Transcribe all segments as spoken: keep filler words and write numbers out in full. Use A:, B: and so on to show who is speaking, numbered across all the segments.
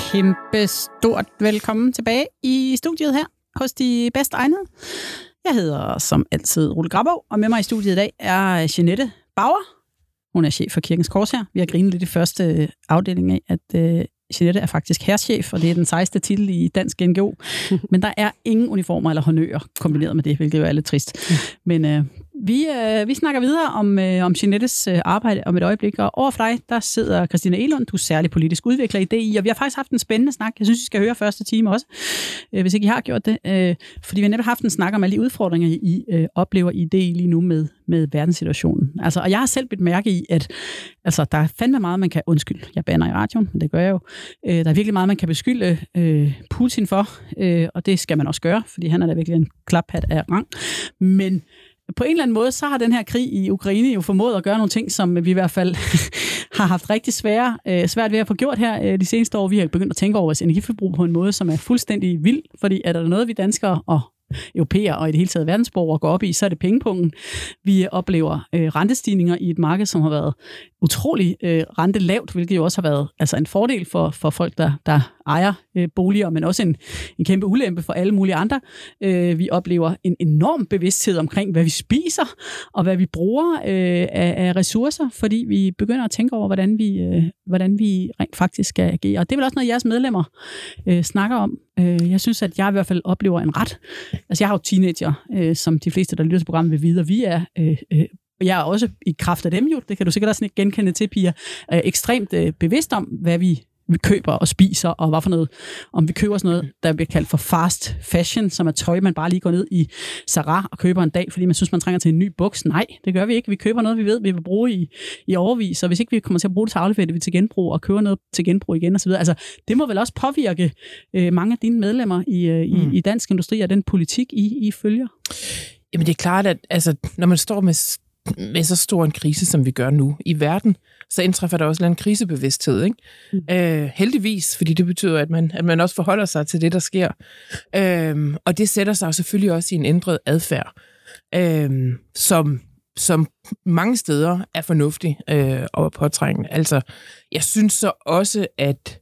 A: kæmpe stort velkommen tilbage i studiet her hos de bedst egnede. Jeg hedder som altid Rulle Grabov, og med mig i studiet i dag er Jeanette Bauer. Hun er chef for Kirkens Korshær. Vi har grinet lidt i første afdeling af, at øh, Jeanette er faktisk hærchef, og det er den sekstende titel i Dansk N G O. Men der er ingen uniformer eller honører kombineret med det, hvilket jo er lidt trist. Men øh, vi, øh, vi snakker videre om, øh, om Jeanettes øh, arbejde om et øjeblik, og over for dig, der sidder Christina Egelund, du er særlig politisk udvikler i D I, og vi har faktisk haft en spændende snak. Jeg synes, I skal høre første time også, øh, hvis ikke I har gjort det. Øh, fordi vi har netop haft en snak om alle de udfordringer, I øh, oplever i D I lige nu med, med verdenssituationen. Altså, og jeg har selv bidt mærke i, at altså, der er fandme meget, man kan undskylde. Jeg bander i radioen, men det gør jeg jo. Øh, der er virkelig meget, man kan beskylde øh, Putin for, øh, og det skal man også gøre, fordi han er da virkelig en klaphat af rang. Men på en eller anden måde, så har den her krig i Ukraine jo formået at gøre nogle ting, som vi i hvert fald har haft rigtig svære, øh, svært ved at få gjort her øh, de seneste år. Vi har begyndt at tænke over vores energiforbrug på en måde, som er fuldstændig vild, fordi er der noget, vi danskere og europæer og i det hele taget verdensborgere går op i, så er det pengepungen. Vi oplever øh, rentestigninger i et marked, som har været utrolig øh, rentelavt, hvilket jo også har været altså en fordel for, for folk, der, der ejer øh, boliger, men også en, en kæmpe ulempe for alle mulige andre. Øh, vi oplever en enorm bevidsthed omkring, hvad vi spiser, og hvad vi bruger øh, af, af ressourcer, fordi vi begynder at tænke over, hvordan vi, øh, hvordan vi rent faktisk skal agere. Og det er vel også noget, jeres medlemmer øh, snakker om. Øh, jeg synes, at jeg i hvert fald oplever en ret. Altså, jeg har jo teenager, øh, som de fleste, der lytter til programmet, vil vide, og vi er øh, øh, jeg er også i kraft af dem jo, det kan du sikkert også ikke genkende til, Pia, øh, ekstremt øh, bevidst om, hvad vi, vi køber og spiser, og hvad for noget, om vi køber sådan noget, der bliver kaldt for fast fashion, som er tøj, man bare lige går ned i Zara og køber en dag, fordi man synes, man trænger til en ny buks. Nej, det gør vi ikke. Vi køber noget, vi ved, vi vil bruge i, i overvis, og hvis ikke vi kommer til at bruge det til aflevere det, vi til genbrug, og køber noget til genbrug igen osv. Altså, det må vel også påvirke øh, mange af dine medlemmer i, øh, i, mm. i dansk industri, og den politik, I, I følger?
B: Jamen, det er klart, at altså, når man står med med så stor en krise, som vi gør nu i verden, så indtræffer der også en krisebevidsthed, ikke? Mm. Øh, heldigvis, fordi det betyder, at man, at man også forholder sig til det, der sker. Øh, og det sætter sig selvfølgelig også i en ændret adfærd, øh, som, som mange steder er fornuftig øh, og påtrængende. Altså, jeg synes så også, at,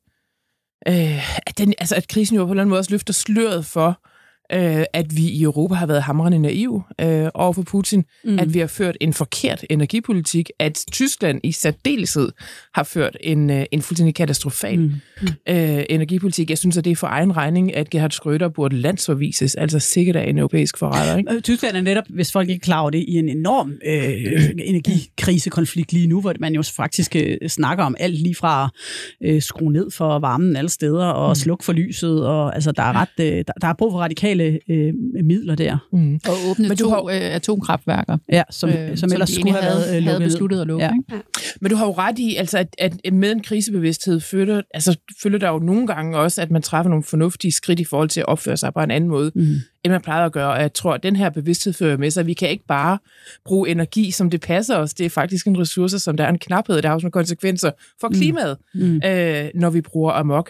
B: øh, at, den, altså, at krisen jo på en eller anden måde også løfter sløret for, Øh, at vi i Europa har været hamrende naive øh, over for Putin, mm. at vi har ført en forkert energipolitik, at Tyskland i særdeleshed har ført en, øh, en fuldstændig katastrofal mm. øh, energipolitik. Jeg synes, at det er for egen regning, at Gerhard Schröder burde landsforvises, altså sikkert af en europæisk forræder. Ikke?
A: Tyskland er netop, hvis folk ikke er klar over det, i en enorm øh, energikrisekonflikt lige nu, hvor man jo faktisk øh, snakker om alt lige fra øh, skrue ned for varmen alle steder, og mm. slukke for lyset, og altså, der er ret, øh, der, der er brug for radikale Øh, midler der.
C: Mm. Og åbne Men to har, øh, atomkraftværker,
A: ja, som, øh, som ellers skulle have, havde,
C: havde besluttet at lukke.
B: Ja. Ja. Men du har jo ret i, altså, at, at med en krisebevidsthed følger, altså, følger der jo nogle gange også, at man træffer nogle fornuftige skridt i forhold til at opføre sig på en anden måde, mm. end man plejer at gøre. Og jeg tror, at den her bevidsthed fører med sig, at vi kan ikke bare bruge energi, som det passer os. Det er faktisk en ressource, som der er en knaphed, der har også nogle konsekvenser for klimaet, mm. øh, når vi bruger amok.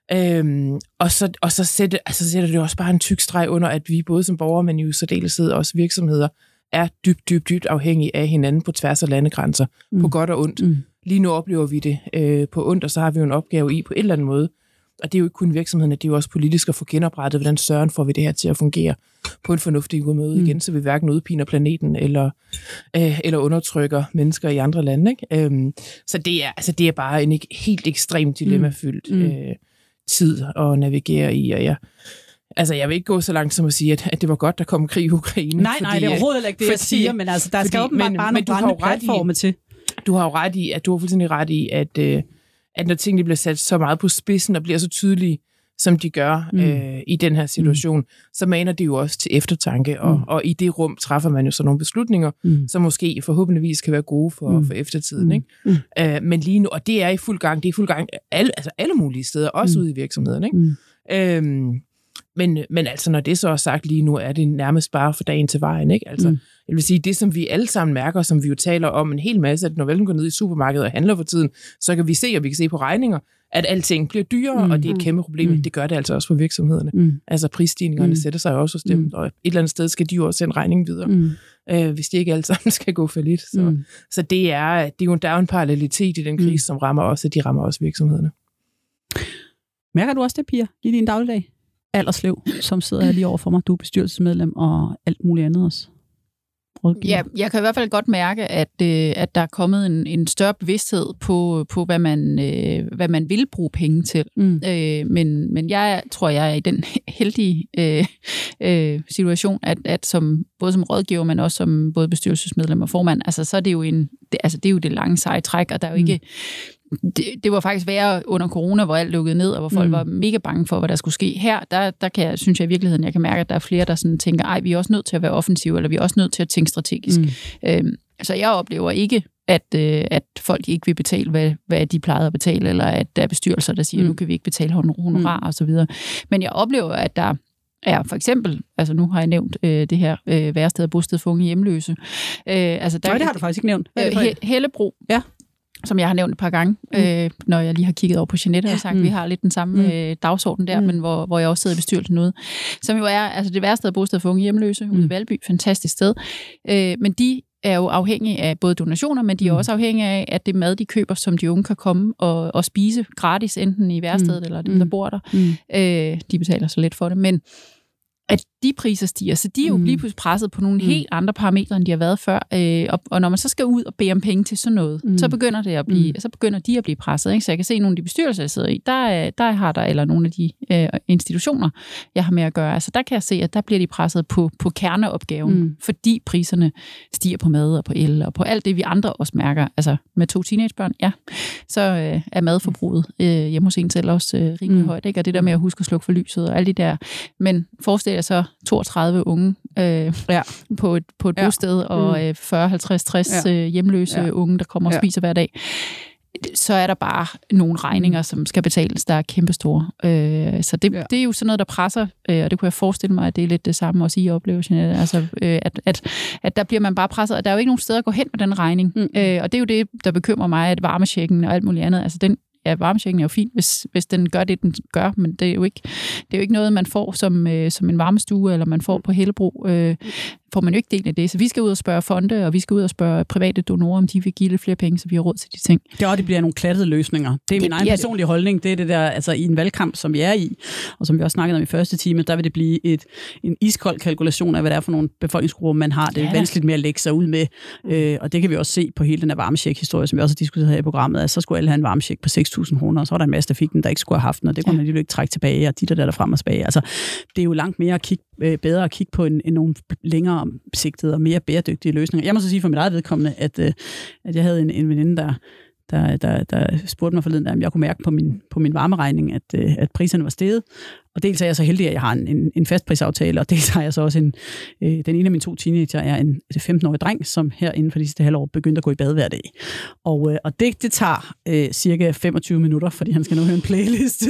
B: Øhm, og så, og så sætter, altså, sætter det også bare en tyk streg under, at vi både som borgere, men i særdeleshed også virksomheder, er dybt, dybt, dybt afhængige af hinanden på tværs af landegrænser, mm. på godt og ondt. Mm. Lige nu oplever vi det øh, på ondt, og så har vi jo en opgave i på en eller anden måde. Og det er jo ikke kun virksomheden, det er jo også politisk at få genoprettet, hvordan søren får vi det her til at fungere på en fornuftig måde mm. igen, så vi hverken udpiner planeten eller, øh, eller undertrykker mennesker i andre lande. Ikke? Øhm, så det er, altså, det er bare en helt ekstremt dilemmafyldt mm. øh, tid at navigere i, og jeg Altså, jeg vil ikke gå så langt som at sige, at, at det var godt, der kom krig i Ukraine.
A: Nej, fordi, nej, det er overhovedet ikke det, fordi, jeg siger, men altså, der fordi, skal åbenbart bare nogle brændende platforme til.
B: Du har jo ret i, at du har fuldstændig ret i, at, øh, at når tingene bliver sat så meget på spidsen og bliver så tydelige, som de gør mm. øh, i den her situation, mm. så maner det jo også til eftertanke, og, mm. og i det rum træffer man jo så nogle beslutninger, mm. som måske forhåbentligvis kan være gode for, mm. for eftertiden. Mm. Ikke? Mm. Øh, men lige nu, og det er i fuld gang, det er i fuld gang alle, altså alle mulige steder, også mm. ude i virksomheden. Ikke? Mm. Øhm, men, men altså, når det så er sagt lige nu, er det nærmest bare for dagen til vejen. Ikke? Altså, mm. Jeg vil sige, det som vi alle sammen mærker, som vi jo taler om en hel masse, at når vi går ned i supermarkedet og handler for tiden, så kan vi se, og vi kan se på regninger, at alting bliver dyrere, mm. og det er et kæmpe problem. Mm. Det gør det altså også for virksomhederne. Mm. Altså prisstigningerne mm. sætter sig også hos dem, mm. og et eller andet sted skal de jo også sende regningen videre, mm. øh, hvis de ikke alle sammen skal gå for lidt. Så, mm. så det, er, det er jo, der er jo en parallelitet i den krise, mm. som rammer også, at de rammer også virksomhederne.
A: Mærker du også det, Pia, i din dagligdag? Alderslev, som sidder her lige over for mig. Du er bestyrelsesmedlem og alt muligt andet også.
C: Ja, jeg kan i hvert fald godt mærke, at, øh, at der er kommet en, en større bevidsthed på, på hvad, man, øh, hvad man vil bruge penge til. Mm. Øh, men, men jeg tror, jeg er i den heldige øh, øh, situation, at, at som, både som rådgiver, men også som både bestyrelsesmedlem og formand, altså, så er det jo, en, det, altså, det, er jo det lange seje træk, og der er jo mm. ikke... Det, det var faktisk værre under corona, hvor alt lukkede ned, og hvor folk mm. var mega bange for, hvad der skulle ske. Her, der, der kan jeg, synes jeg i virkeligheden, jeg kan mærke, at der er flere, der sådan tænker, ej, vi er også nødt til at være offensive, eller vi er også nødt til at tænke strategisk. Mm. Øhm, så jeg oplever ikke, at, øh, at folk ikke vil betale, hvad, hvad de plejede at betale, eller at der er bestyrelser, der siger, mm. nu kan vi ikke betale honorar, mm. og så videre. Men jeg oplever, at der er for eksempel, altså nu har jeg nævnt øh, det her øh, værested og bosted for unge hjemløse. Øh, altså der,
A: Nej, det har du faktisk ikke nævnt.
C: Øh, Hellebro. Ja. Som jeg har nævnt et par gange, mm. øh, når jeg lige har kigget over på Jeanette og sagt, mm. vi har lidt den samme mm. øh, dagsorden der, mm. men hvor, hvor jeg også sidder i bestyrelsen ude. Som jo er altså det værste af bosted for unge hjemløse mm. ude i Valby, fantastisk sted. Øh, men de er jo afhængige af både donationer, men de er mm. også afhængige af, at det mad, de køber, som de unge kan komme og, og spise gratis, enten i værestedet mm. eller dem, der bor der. Mm. Øh, de betaler så lidt for det, men at de priser stiger, så de er jo mm. lige pludselig presset på nogle mm. helt andre parametre, end de har været før. Øh, og, og når man så skal ud og bede om penge til sådan noget, mm. så begynder det at blive, mm. så begynder de at blive presset. Ikke? Så jeg kan se, at nogle af de bestyrelser, jeg sidder i, der, der har der, eller nogle af de øh, institutioner, jeg har med at gøre, altså der kan jeg se, at der bliver de presset på, på kerneopgaven, mm. fordi priserne stiger på mad og på el, og på alt det, vi andre også mærker. Altså med to teenagebørn, ja, så øh, er madforbruget øh, hjemme hos en selv også øh, rimelig mm. højt, ikke? Og det der med at huske at slukke for lyset og alle de der. Men forestil jer så toogtredive unge øh, ja. på et, på et ja. bosted, og øh, fyrre, halvtreds, tres ja. øh, hjemløse ja. unge, der kommer og ja. spiser hver dag. Så er der bare nogle regninger, som skal betales, der er kæmpestore. Øh, så det, ja. det er jo sådan noget, der presser, øh, og det kunne jeg forestille mig, at det er lidt det samme også I oplever, Jeanette. Altså, øh, at, at, at der bliver man bare presset, og der er jo ikke nogen steder at gå hen med den regning. Mm. Øh, og det er jo det, der bekymrer mig, at varmechecken og alt muligt andet, altså den ja, varmechecken er jo fint, hvis, hvis den gør det, den gør, men det er jo ikke, det er jo ikke noget, man får som, øh, som en varmestue, eller man får på Hellebro. Øh, får man jo ikke del af det. Så vi skal ud og spørge fonde, og vi skal ud og spørge private donorer, om de vil give lidt flere penge, så vi har råd til de ting.
A: Det er også, det bliver nogle klattede løsninger. Det er det min egen personlige det. holdning. Det er det der, altså i en valgkamp, som vi er i, og som vi også snakkede om i første time, der vil det blive et, en iskold kalkulation af, hvad det er for nogle befolkningsgrupper, man har. Det er ja. vanskeligt med at lægge sig ud med, øh, og det kan vi også se på hele den her varmecheck-historie, som vi også har diskuteret her i programmet, at så skulle alle have en varmecheck på seks tusind kroner, og så var der en masse, der fik den, der ikke skulle have haft den, og det kunne ja. man lige ikke trække tilbage, og de der, der, der frem og tilbage. Altså, det er jo langt mere at kigge, øh, bedre at kigge på en, en nogle længere sigtede og mere bæredygtige løsninger. Jeg må så sige for mit eget vedkommende, at, øh, at jeg havde en, en veninde, der, der, der, der spurgte mig forleden, om jeg kunne mærke på min, på min varmeregning, at, øh, at priserne var steget. Og dels er jeg så heldig, at jeg har en, en, en fastprisaftale, og dels har jeg så også en, øh, den ene af mine to teenager er en femten-årig dreng, som her inden for de sidste halvår begyndte at gå i bad hver dag. Og, øh, og det, det tager øh, cirka femogtyve minutter, fordi han skal nu høre en playlist.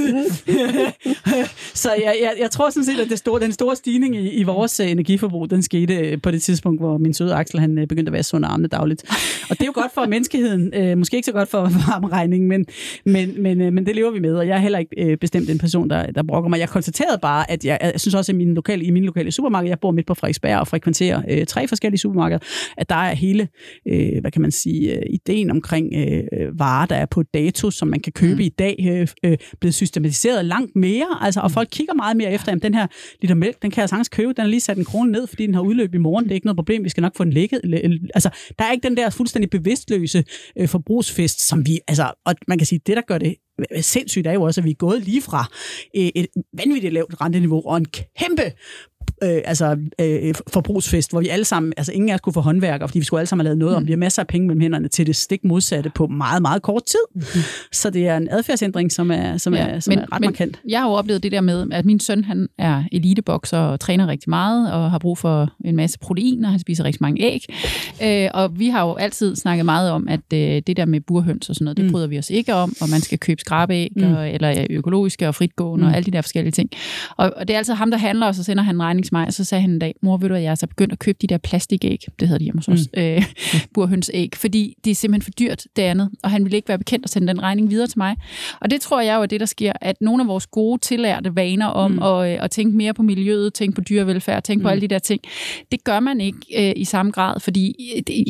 A: Så jeg, jeg, jeg tror sådan set, at det store, den store stigning i, i vores øh, energiforbrug, den skete på det tidspunkt, hvor min søde Axel, han øh, begyndte at være sund armene dagligt. Og det er jo godt for menneskeheden, øh, måske ikke så godt for varmeregningen, men, men, men, øh, men det lever vi med, og jeg er heller ikke øh, bestemt en person, der, der brokker mig. Jeg konstaterede bare, at jeg, jeg synes også, at mine lokale, i mine lokale supermarked, jeg bor midt på Frederiksberg og frekventerer øh, tre forskellige supermarkeder, at der er hele, øh, hvad kan man sige, øh, ideen omkring øh, varer, der er på dato, som man kan købe mm. i dag, øh, øh, blevet systematiseret langt mere, altså, og folk kigger meget mere efter, at den her liter mælk, den kan jeg sagtens købe, den har lige sat en krone ned, fordi den har udløb i morgen, det er ikke noget problem, vi skal nok få den lækket. Altså, der er ikke den der fuldstændig bevidstløse øh, forbrugsfest, som vi, altså, og man kan sige, det der gør det sindssygt er jo også, at vi er gået lige fra et vanvittigt lavt renteniveau og en kæmpe øh, altså, øh, forbrugsfest, hvor vi alle sammen, altså ingen af os kunne få håndværker, fordi vi skulle alle sammen have lavet noget om, vi har masser af penge mellem hænderne til det stik modsatte på meget, meget kort tid. Mm-hmm. Så det er en adfærdsændring, som er, som ja, er, som men, er ret markant.
C: Jeg har jo oplevet det der med, at min søn, han er elitebokser og træner rigtig meget, og har brug for en masse protein, og han spiser rigtig mange æg. Øh, og vi har jo altid snakket meget om, at øh, det der med burhøns og sådan noget, det mm. bryder vi os ikke om, og man skal købe skrabeæg, mm. og, eller økologiske og fritgående, mm. og alle de der forskellige ting. Og, og det er altid ham, der handler, og så sender han en regning til mig, og så sagde han en dag, mor, ved du, at jeg er så begyndt at købe de der plastikæg, det hedder de hjemme hos os, mm. øh, burhønsæg, fordi det er simpelthen for dyrt, det andet, og han ville ikke være bekendt at sende den regning videre til mig. Og det tror jeg jo er det, der sker, at nogle af vores gode tillærte vaner om mm. at, at tænke mere på miljøet, tænke på dyrevelfærd, tænke mm. på alle de der ting, det gør man ikke øh, i samme grad, fordi det,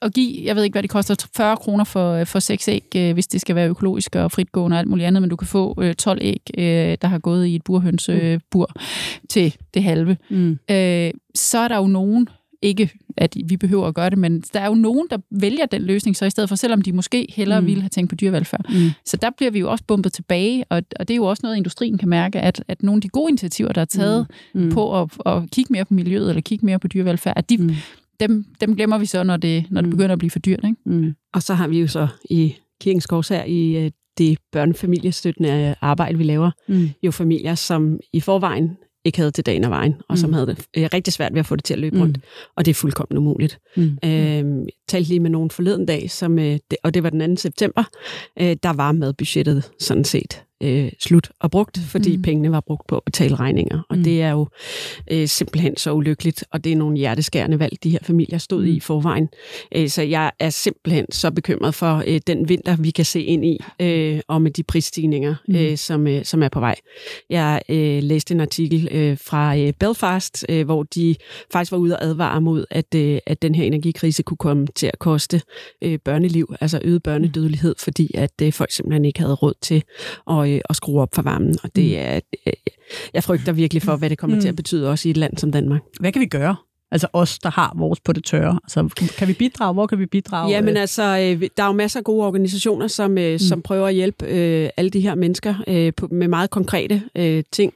C: at give, jeg ved ikke, hvad det koster, fyrre kroner for, for seks æg, øh, hvis det skal være økologisk og fritgående og alt muligt andet, men du kan få øh, tolv æg, øh, der har gået i et burhønsebur øh, til det halve. Mm. Øh, så er der jo nogen, ikke at vi behøver at gøre det, men der er jo nogen, der vælger den løsning, så i stedet for, selvom de måske hellere mm. ville have tænkt på dyrevelfærd. Mm. Så der bliver vi jo også bumpet tilbage, og, og det er jo også noget, industrien kan mærke, at, at nogle af de gode initiativer, der er taget mm. på at, at kigge mere på miljøet, eller kigge mere på dyrevelfærd, at de, mm. dem, dem glemmer vi så, når det, når det begynder at blive for dyrt. Ikke?
D: Mm. Og så har vi jo så i Kirkens Korshær i det børnefamiliestøttende arbejde, vi laver, mm. jo familier, som i forvejen ikke havde til dagen og vejen, og som mm. havde det øh, rigtig svært ved at få det til at løbe rundt. Mm. Og det er fuldkommen umuligt. Mm. Øh, jeg talte lige med nogen forleden dag, som, øh, det, og det var den anden september, øh, der var madbudgettet sådan set øh, slut og brugt, fordi mm. pengene var brugt på at betale regninger. Og mm. det er jo øh, simpelthen så ulykkeligt, og det er nogle hjerteskærende valg, de her familier stod mm. i forvejen. Øh, så jeg er simpelthen så bekymret for øh, den vinter, vi kan se ind i, øh, og med de prisstigninger, mm. øh, som, øh, som er på vej. Jeg øh, læste en artikel øh, fra øh, Belfast, øh, hvor de faktisk var ude og advare mod, at, øh, at den her energikrise kunne komme til at koste øh, børneliv, altså øget børnedødelighed, fordi at øh, folk simpelthen ikke havde råd til at, øh, at skrue op for varmen. Og det er, øh, jeg frygter virkelig for, hvad det kommer mm. til at betyde også i et land som Danmark.
A: Hvad kan vi gøre? Altså os, der har vores på det tørre. Altså, kan, kan vi bidrage? Hvor kan vi bidrage?
D: Jamen altså, øh, der er jo masser af gode organisationer, som, øh, mm. som prøver at hjælpe øh, alle de her mennesker øh, på, med meget konkrete øh, ting.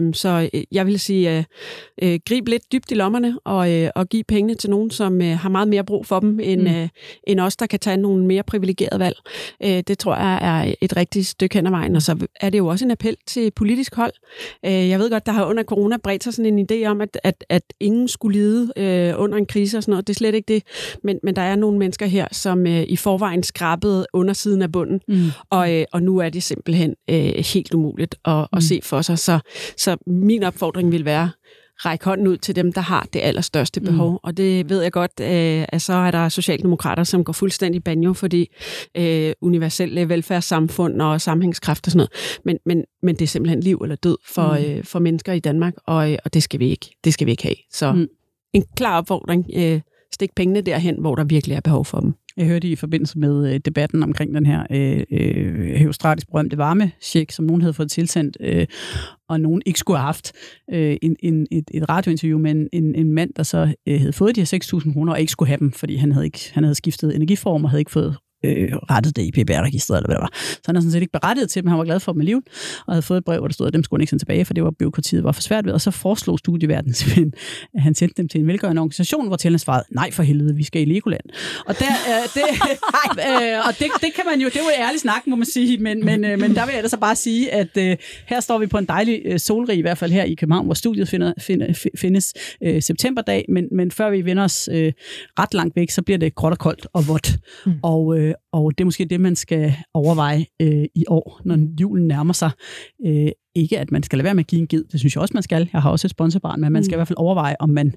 D: Så jeg vil sige, uh, grib lidt dybt i lommerne og, uh, og give pengene til nogen, som uh, har meget mere brug for dem, end, mm. uh, end os, der kan tage nogle mere privilegerede valg. Uh, det tror jeg er et rigtigt stykke hen ad vejen. Og så er det jo også en appel til politisk hold. Uh, jeg ved godt, der har under corona bredt sig sådan en idé om, at, at, at ingen skulle lide uh, under en krise og sådan noget. Det er slet ikke det. Men, men der er nogle mennesker her, som uh, i forvejen skrabede undersiden af bunden, mm. og, uh, og nu er det simpelthen uh, helt umuligt at, mm. at se for sig. Så Så min opfordring vil være, ræk hånden ud til dem, der har det allerstørste behov. Mm. Og det ved jeg godt, øh, at så er der socialdemokrater, som går fuldstændig banjo, fordi øh, universelle velfærdssamfund og sammenhængskraft og sådan noget. Men, men, men det er simpelthen liv eller død for, mm. øh, for mennesker i Danmark, og, og det skal vi ikke. Det skal vi ikke have. Så mm. en klar opfordring. Øh, stik pengene derhen, hvor der virkelig er behov for dem.
A: Jeg hørte i forbindelse med øh, debatten omkring den her øh, øh, herostratisk berømte varmecheck, som nogen havde fået tilsendt, øh, og nogen ikke skulle have haft øh, en, en, et, et radiointerview med en, en, en mand, der så øh, havde fået de her seks tusind kroner og ikke skulle have dem, fordi han havde, ikke, han havde skiftet energiform og havde ikke fået øh, rettet det i P B R-registret, eller hvad det var. Så han havde sådan set ikke berettiget til dem, han var glad for dem alligevel, og havde fået et brev, hvor der stod, at dem skulle han ikke sende tilbage, for det var byråkratiet var for svært ved, og så foreslog studieverdenen simpelthen, at han sendte dem til en velgørende organisation, hvor til han svarede, nej for helvede, vi skal i Legoland. Og, der, øh, det, øh, og det, det kan man jo, det er jo ærlig snak, må man sige, men, men, øh, men der vil jeg da så bare sige, at øh, her står vi på en dejlig øh, solrig, i hvert fald her i København, hvor studiet finder, finder, findes øh, septemberdag, men, men før vi vender os øh, ret langt væk, så bliver det gråt og koldt og vådt. Mm. Og øh, Og det er måske det, man skal overveje øh, i år, når julen nærmer sig. Øh, ikke, at man skal lade være med at give en gid. Det synes jeg også, man skal. Jeg har også et sponsorbarn, men man skal mm. i hvert fald overveje, om man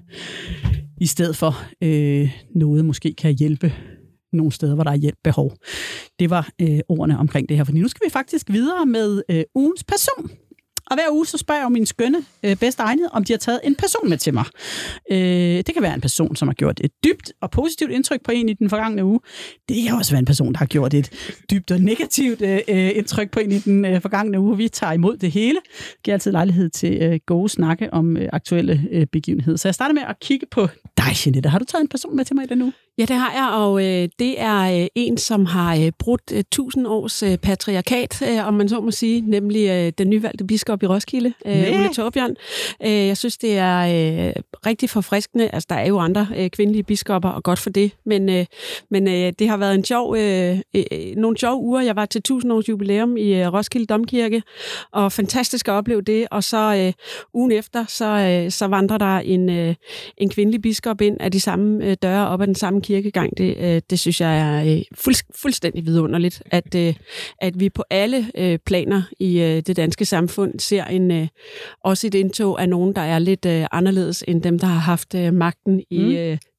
A: i stedet for øh, noget måske kan hjælpe nogle steder, hvor der er hjælp behov. Det var øh, ordene omkring det her. For nu skal vi faktisk videre med øh, ugens person. Og hver uge så spørger jeg jo mine skønne øh, bedst egnede, om de har taget en person med til mig. Øh, det kan være en person, som har gjort et dybt og positivt indtryk på en i den forgangne uge. Det kan også være en person, der har gjort et dybt og negativt øh, indtryk på en i den øh, forgangne uge. Vi tager imod det hele. Det giver altid lejlighed til øh, gode snakke om øh, aktuelle øh, begivenheder. Så jeg starter med at kigge på dig, Jeanette. Har du taget en person med til mig i den uge?
D: Ja, det har jeg, og øh, det er øh, en, som har øh, brudt øh, tusind års øh, patriarkat, øh, om man så må sige, nemlig øh, den nyvalgte biskop i Roskilde, øh, yeah. Ulla Torbjørn. Øh, jeg synes, det er øh, rigtig forfriskende. Altså, der er jo andre øh, kvindelige biskopper, og godt for det, men, øh, men øh, det har været en sjov, øh, øh, nogle sjove uger. Jeg var til tusind års jubilæum i øh, Roskilde Domkirke, og fantastisk at opleve det, og så øh, ugen efter, så, øh, så vandrer der en, øh, en kvindelig biskop ind af de samme øh, døre op ad den samme kirkegang. Det, øh, det synes jeg er øh, fuld, fuldstændig vidunderligt, at, øh, at vi på alle øh, planer i øh, det danske samfund ser en, øh, også et indtog af nogen, der er lidt øh, anderledes end dem, der har haft øh, magten i mm. øh,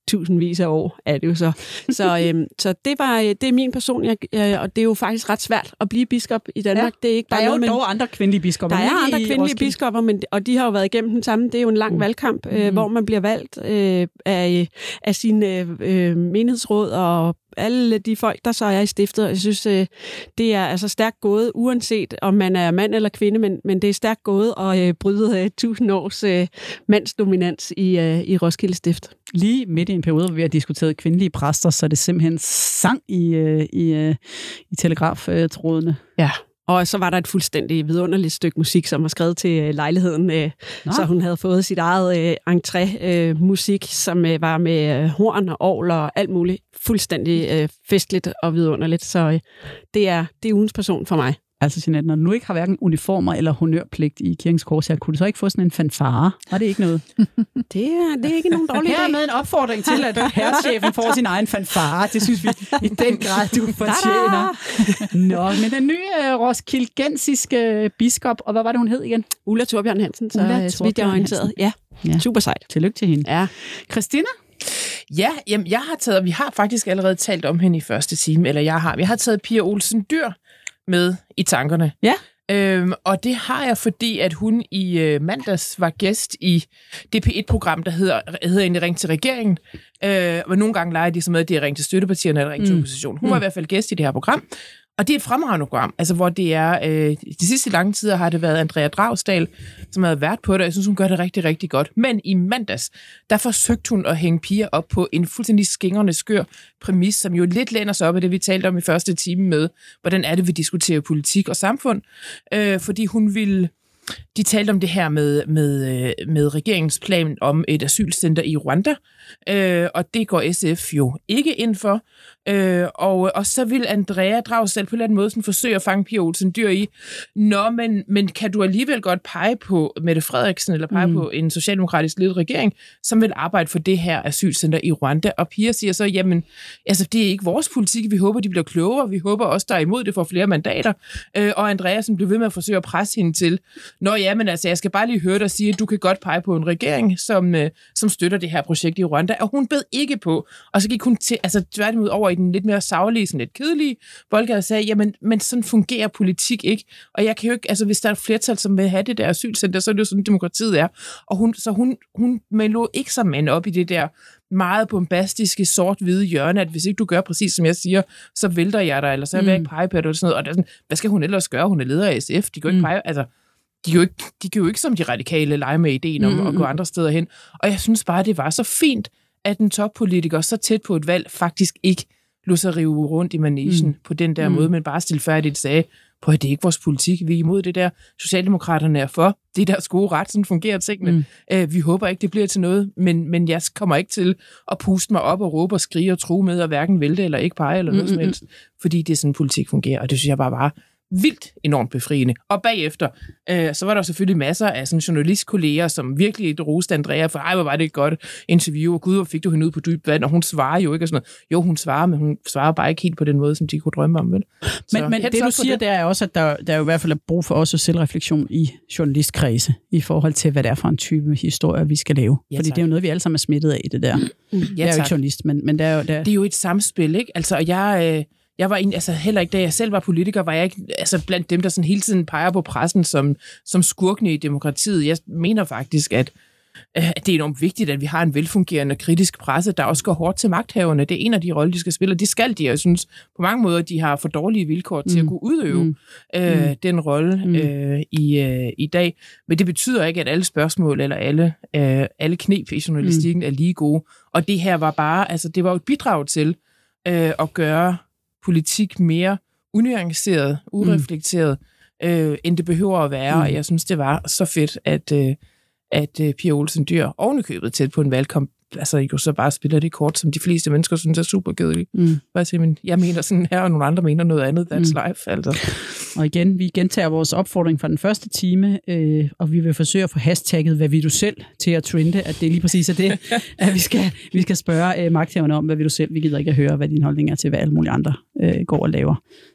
D: tusindvis af år er det jo så. Så, øhm, så det, var, det er min person, jeg, øh, og det er jo faktisk ret svært at blive biskop i Danmark.
A: Ja,
D: det er ikke bare
A: der er jo
D: noget,
A: dog andre kvindelige biskopper.
D: Der er andre kvindelige
A: Roskilde.
D: biskopper, men, og de har jo været igennem den samme. Det er jo en lang mm. valgkamp, øh, mm. hvor man bliver valgt øh, af, af sine øh, menighedsråd og alle de folk, der så er i stiftet. Jeg synes, øh, det er altså stærkt gået, uanset om man er mand eller kvinde, men, men det er stærkt gået at øh, bryde øh, tusind års øh, mandsdominans i, øh, i Roskilde Stift.
A: Lige midt i en periode, hvor vi har diskuteret kvindelige præster, så er det simpelthen sang i, øh, i, øh, i telegraftrådene.
D: Ja. Og så var der et fuldstændig vidunderligt stykke musik, som var skrevet til øh, lejligheden, øh, så hun havde fået sit eget øh, entré-musik, øh, som øh, var med øh, horn og orgel og alt muligt. Fuldstændig øh, festligt og vidunderligt. Så øh, det, er, det er ugens person for mig.
A: Altså, Jeanette, når du nu ikke har hverken uniformer eller honørpligt i Kirkens Korshær, kunne du så ikke få sådan en fanfare? Var det ikke noget?
D: det, er, det er ikke nogen dårlig idé.
A: Her er med en opfordring til, at herrechefen får sin egen fanfare. Det synes vi i den grad, du fortjener. Nå, men den nye uh, roskildensiske biskop, og hvad var det, hun hed igen?
D: Ulla Thorbjørn Hansen, så, Ulla så vidt jeg er orienteret. Ja, ja, super sejt.
A: Tillykke til hende.
D: Ja.
A: Christina?
B: Ja, jamen, jeg har taget, vi har faktisk allerede talt om hende i første time, eller jeg har, jeg har taget Pia Olsen Dyhr med i tankerne.
A: Ja.
B: Øhm, og det har jeg, fordi at hun i øh, mandags var gæst i det P et-program, der hedder, hedder egentlig Ring til regeringen. Øh, og nogle gange leger de så med, at det er Ring til støttepartierne eller Ring til oppositionen. Hun var i hvert fald gæst i det her program. Og det er et fremragende program, altså hvor det er, øh, de sidste lange tider har det været Andrea Dragsdahl, som har været på det, og jeg synes, hun gør det rigtig, rigtig godt. Men i mandags, der forsøgte hun at hænge Pia op på en fuldstændig skingrende skør præmis, som jo lidt læner sig op af det, vi talte om i første time med, hvordan er det, vi diskuterer politik og samfund, øh, fordi hun ville... De talte om det her med, med, med regeringens plan om et asylcenter i Rwanda, øh, og det går S F jo ikke ind for. Øh, og, og så vil Andrea Dragsdahl på en eller anden måde sådan forsøge at fange Pia Olsen Dyhr i, nå, men, men kan du alligevel godt pege på Mette Frederiksen, eller pege mm. på en socialdemokratisk ledet regering, som vil arbejde for det her asylcenter i Rwanda? Og Pia siger så, jamen, altså, det er ikke vores politik, vi håber, de bliver klogere, vi håber også, der er imod det for flere mandater. Øh, og Andrea, som blev ved med at forsøge at presse hende til, nå ja, men altså, jeg skal bare lige høre dig sige, at du kan godt pege på en regering, som, øh, som støtter det her projekt i Rwanda, og hun bed ikke på. Og så gik hun til, altså tværtimod over i den lidt mere saglige, sådan lidt kedelige boldgade og sagde, jamen, men sådan fungerer politik ikke. Og jeg kan jo ikke, altså hvis der er et flertal, som vil have det der asylcenter, så er det jo sådan, demokratiet er. Og hun, så hun, hun lå ikke som mand op i det der meget bombastiske, sort-hvide hjørne, at hvis ikke du gør præcis, som jeg siger, så vælter jeg dig, eller så vil jeg ikke pege på det, og sådan noget. Og der er sådan, hvad skal hun ellers gøre? Hun er leder af S F. De kan jo ikke pege, altså, de kan jo ikke, de kan jo ikke som de radikale lege med ideen om mm-hmm. at gå andre steder hen. Og jeg synes bare, det var så fint, at en toppolitiker så tæt på et valg faktisk ikke lod sig rive rundt i managen mm. på den der mm. måde, men bare stilfærdigt sagde, på at det er ikke vores politik, vi er imod det der. Socialdemokraterne er for. Det er deres gode ret, sådan fungerer tingene. Mm. Øh, vi håber ikke, det bliver til noget, men, men jeg kommer ikke til at puste mig op og råbe og skrige og true med at hverken vælte eller ikke pege eller noget mm-hmm. som helst, fordi det er sådan, politik fungerer, og det synes jeg bare var vildt enormt befriende. Og bagefter, øh, så var der selvfølgelig masser af sådan journalistkolleger, som virkelig roste Andrea, for ej, hvor var det et godt interview, og gud, hvor fik du hende ud på dybt vand, og hun svarer jo ikke og sådan noget. Jo, hun svarer, men hun svarer bare ikke helt på den måde, som de kunne drømme om. Vel?
A: Men, men det, du siger, det. det er også, at der, der er jo i hvert fald brug for også selvreflektion i journalistkredse, i forhold til, hvad det er for en type historie, vi skal lave. Ja, fordi det er jo noget, vi alle sammen er smittet af, det der. Mm. Ja, jeg er jo ikke journalist, men, men det er jo... Det er,
B: det er jo et samspil, ikke? Altså, og jeg... Øh, Jeg var en, altså heller ikke, da jeg selv var politiker, var jeg ikke altså blandt dem, der sådan hele tiden peger på pressen som, som skurkene i demokratiet. Jeg mener faktisk, at, at det er enormt vigtigt, at vi har en velfungerende kritisk presse, der også går hårdt til magthaverne. Det er en af de roller, de skal spille, og det skal de. Jeg synes på mange måder, de har for dårlige vilkår til mm. at kunne udøve mm. øh, mm. den rolle mm. øh, i, øh, i dag. Men det betyder ikke, at alle spørgsmål eller alle, øh, alle knep i journalistikken mm. er lige gode. Og det her var bare, altså det var jo et bidrag til øh, at gøre politik mere unuanceret, ureflekteret, mm. øh, end det behøver at være. Mm. Og jeg synes, det var så fedt, at, øh, at øh, Pia Olsen Dyhr ovenikøbet tæt på en valgkamp, altså jo så bare spiller det kort, som de fleste mennesker synes er super kedeligt. Mm. Jeg mener sådan her, og nogle andre mener noget andet. That's mm. life, altså.
A: Og igen, vi gentager vores opfordring fra den første time, øh, og vi vil forsøge at få hashtagget, hvad vil du selv, til at trende, at det er lige præcis er det, at vi skal, vi skal spørge øh, magthaverne om, hvad vil du selv. Vi gider ikke at høre, hvad din holdning er til, hvad alle mulige andre øh, går og laver.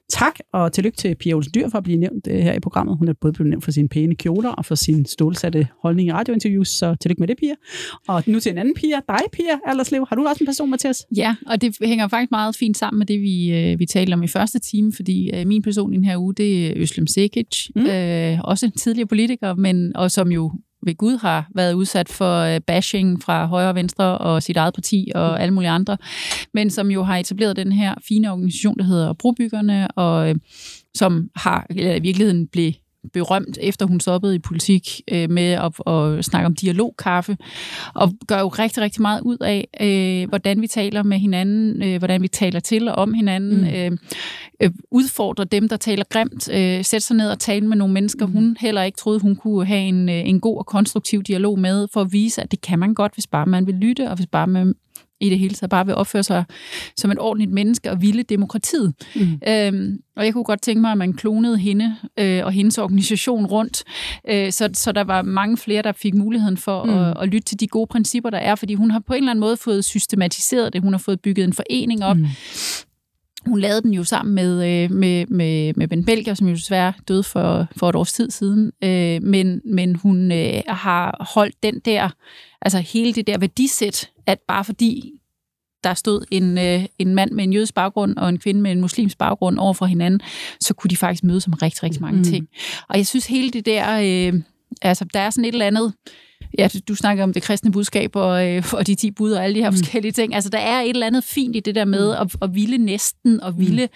A: Tak, og tillykke til Pia Olsen Dyhr for at blive nævnt her i programmet. Hun er både blevet nævnt for sine pæne kjoler og for sin stålsatte holdning i radiointerviews, så tillykke med det, Pia. Og nu til en anden Pia. Dig, Pia Allerslev. Har du også en person, Mathias?
C: Ja, og det hænger faktisk meget fint sammen med det, vi, vi talte om i første time, fordi min person i den her uge, det er Özlem Cekic, mm. øh, også en tidligere politiker, men og som jo ved Gud har været udsat for bashing fra højre og venstre og sit eget parti og alle mulige andre, men som jo har etableret den her fine organisation, der hedder Brobyggerne, og øh, som har eller i virkeligheden blev berømt, efter hun stoppede i politik øh, med at, at snakke om dialogkaffe, og gør jo rigtig, rigtig meget ud af, øh, hvordan vi taler med hinanden, øh, hvordan vi taler til og om hinanden, mm. øh, øh, udfordrer dem, der taler grimt, øh, sætte sig ned og tale med nogle mennesker, mm. hun heller ikke troede, hun kunne have en, en god og konstruktiv dialog med, for at vise, at det kan man godt, hvis bare man vil lytte, og hvis bare man i det hele taget bare vil opføre sig som et ordentligt menneske og ville demokratiet. Mm. Øhm, og jeg kunne godt tænke mig, at man klonede hende øh, og hendes organisation rundt, øh, så, så der var mange flere, der fik muligheden for mm. at, at lytte til de gode principper, der er, fordi hun har på en eller anden måde fået systematiseret det. Hun har fået bygget en forening op. Mm. Hun lavede den jo sammen med, med, med, med Ben Belger, som jo desværre døde for, for et års tid siden. Øh, men, men hun øh, har holdt den der, altså hele det der værdisæt, at bare fordi der stod en, øh, en mand med en jødisk baggrund og en kvinde med en muslimsk baggrund over for hinanden, så kunne de faktisk mødes om rigtig, rigtig mange mm. ting. Og jeg synes hele det der, øh, altså der er sådan et eller andet, ja, du snakker om det kristne budskab og, øh, og de ti bud og alle de her mm. forskellige ting. Altså, der er et eller andet fint i det der med at, at ville næsten og ville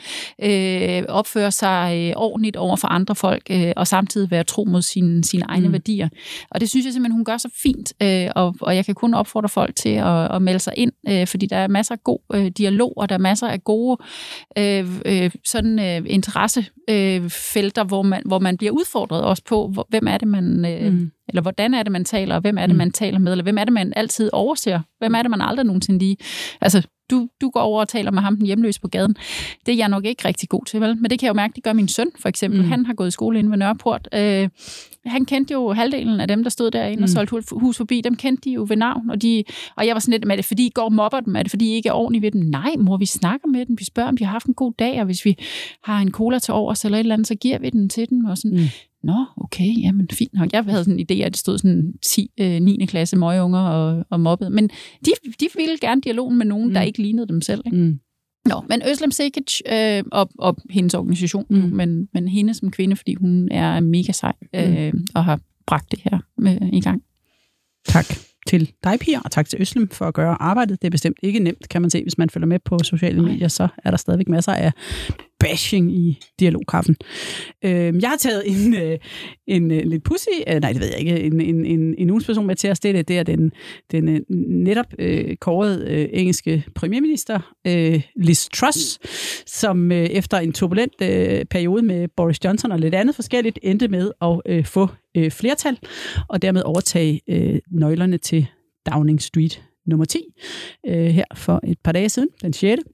C: øh, opføre sig øh, ordentligt over for andre folk øh, og samtidig være tro mod sine, sine egne mm. værdier. Og det synes jeg simpelthen, hun gør så fint. Øh, og, og jeg kan kun opfordre folk til at, at melde sig ind, øh, fordi der er masser af god øh, dialog, og der er masser af gode øh, øh, sådan øh, interessefelter, øh, hvor, man, hvor man bliver udfordret også på, hvor, hvem er det, man... Øh, mm. eller hvordan er det, man taler, og hvem er det, man taler med, eller hvem er det, man altid overser, hvem er det, man aldrig nogensinde lige... Altså, du, du går over og taler med ham, den hjemløse på gaden. Det er jeg nok ikke rigtig god til, vel? Men det kan jeg jo mærke, det gør min søn, for eksempel. Mm. Han har gået i skole inde ved Nørreport. Øh, han kendte jo halvdelen af dem, der stod derinde mm. og solgte hus forbi. Dem kendte de jo ved navn, og, de, og jeg var sådan lidt, er det fordi I går og mobber dem? Er det fordi I ikke er ordentlige ved dem? Nej, mor, vi snakker med dem, vi spørger, om de har haft en god dag, og hvis vi har en cola til overs eller et eller andet, så giver vi den til dem, og sådan... Mm. Nå, okay, jamen fint nok. Jeg havde sådan en idé, at det stod sådan ti, niende klasse møgeunger og, og mobbede. Men de, de ville gerne dialogen med nogen, mm. der ikke lignede dem selv. Ikke? Mm. Nå, men Özlem Cekic øh, og, og hendes organisation, mm. men, men hende som kvinde, fordi hun er mega sej øh, mm. og har bragt det her med, i gang.
A: Tak til dig, Pia, og tak til Özlem for at gøre arbejdet. Det er bestemt ikke nemt, kan man se, hvis man følger med på sociale medier, så er der stadigvæk masser af bashing i dialogkaffen. Øh, jeg har taget en, øh, en, en lidt pussy, øh, nej, det ved jeg ikke, en, en, en, en ugens person med til at stille. Det er den, den øh, netop øh, kårede øh, engelske premierminister, øh, Liz Truss, som øh, efter en turbulent øh, periode med Boris Johnson og lidt andet forskelligt, endte med at øh, få øh, flertal, og dermed overtage øh, nøglerne til Downing Street nummer ti, øh, her for et par dage siden, den sjette.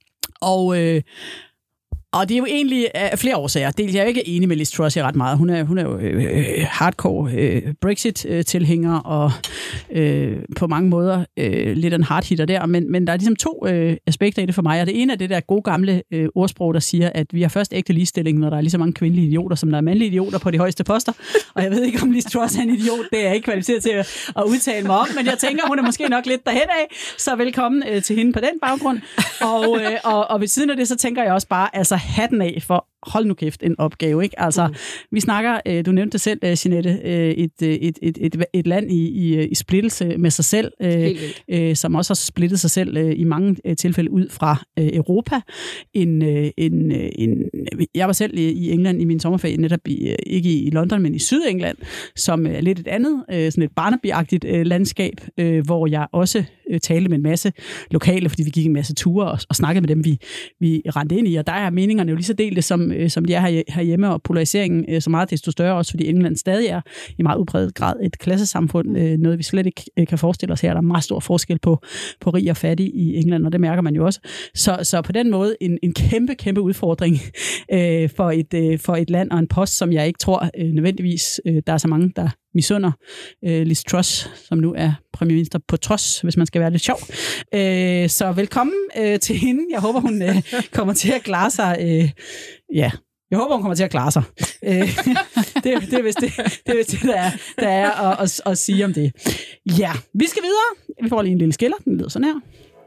A: Og øh, Og det er jo egentlig af flere årsager. Dels jeg er jo ikke enig med Liz Truss ret meget. Hun er, hun er jo øh, hardcore øh, Brexit-tilhænger, og øh, på mange måder øh, lidt en hardhitter der. Men, men der er ligesom to øh, aspekter i det for mig. Og det ene er det der gode gamle øh, ordsprog, der siger, at vi har først ægte ligestilling, når der er lige så mange kvindelige idioter, som der er mandlige idioter på de højeste poster. Og jeg ved ikke, om Liz Truss er en idiot. Det er jeg ikke kvalificeret til at, at udtale mig om. Men jeg tænker, hun er måske nok lidt derhen af. Så velkommen øh, til hende på den baggrund. Og, øh, og, og ved siden af det, så tænker jeg også bare, altså hatten af for, hold nu kæft, en opgave, ikke? Altså, mm. vi snakker, øh, du nævnte det selv, øh, Jeanette, øh, et, et, et, et, et land i, i, i splittelse med sig selv, øh, øh, som også har splittet sig selv øh, i mange øh, tilfælde ud fra øh, Europa. En, øh, en, øh, en, jeg var selv i England i min sommerferie, netop i, ikke i London, men i Sydengland, som er lidt et andet, øh, sådan et Barnaby-agtigt øh, landskab, øh, hvor jeg også øh, talte med en masse lokale, fordi vi gik en masse ture og, og snakkede med dem, vi, vi rendte ind i, og der er meningerne jo lige så delte, som, øh, som de er her, herhjemme, og polariseringen øh, så meget desto større, også fordi England stadig er i meget udpræget grad et klassesamfund, øh, noget vi slet ikke øh, kan forestille os her. Der er meget stor forskel på, på rig og fattig i England, og det mærker man jo også. Så, så på den måde en, en kæmpe, kæmpe udfordring øh, for, et, øh, for et land og en post, som jeg ikke tror øh, nødvendigvis, øh, der er så mange, der misunder øh, Liz Truss, som nu er premierminister på trods, hvis man skal være lidt sjov. Øh, så velkommen øh, til hende. Jeg håber, hun øh, kommer til at klare sig. Øh, ja, jeg håber, hun kommer til at klare sig. Øh, det, det er vist det, det, er vist det der, er, der er at, at, at sige om det. Ja, vi skal videre. Vi får lige en lille skiller. Den lyder sådan her.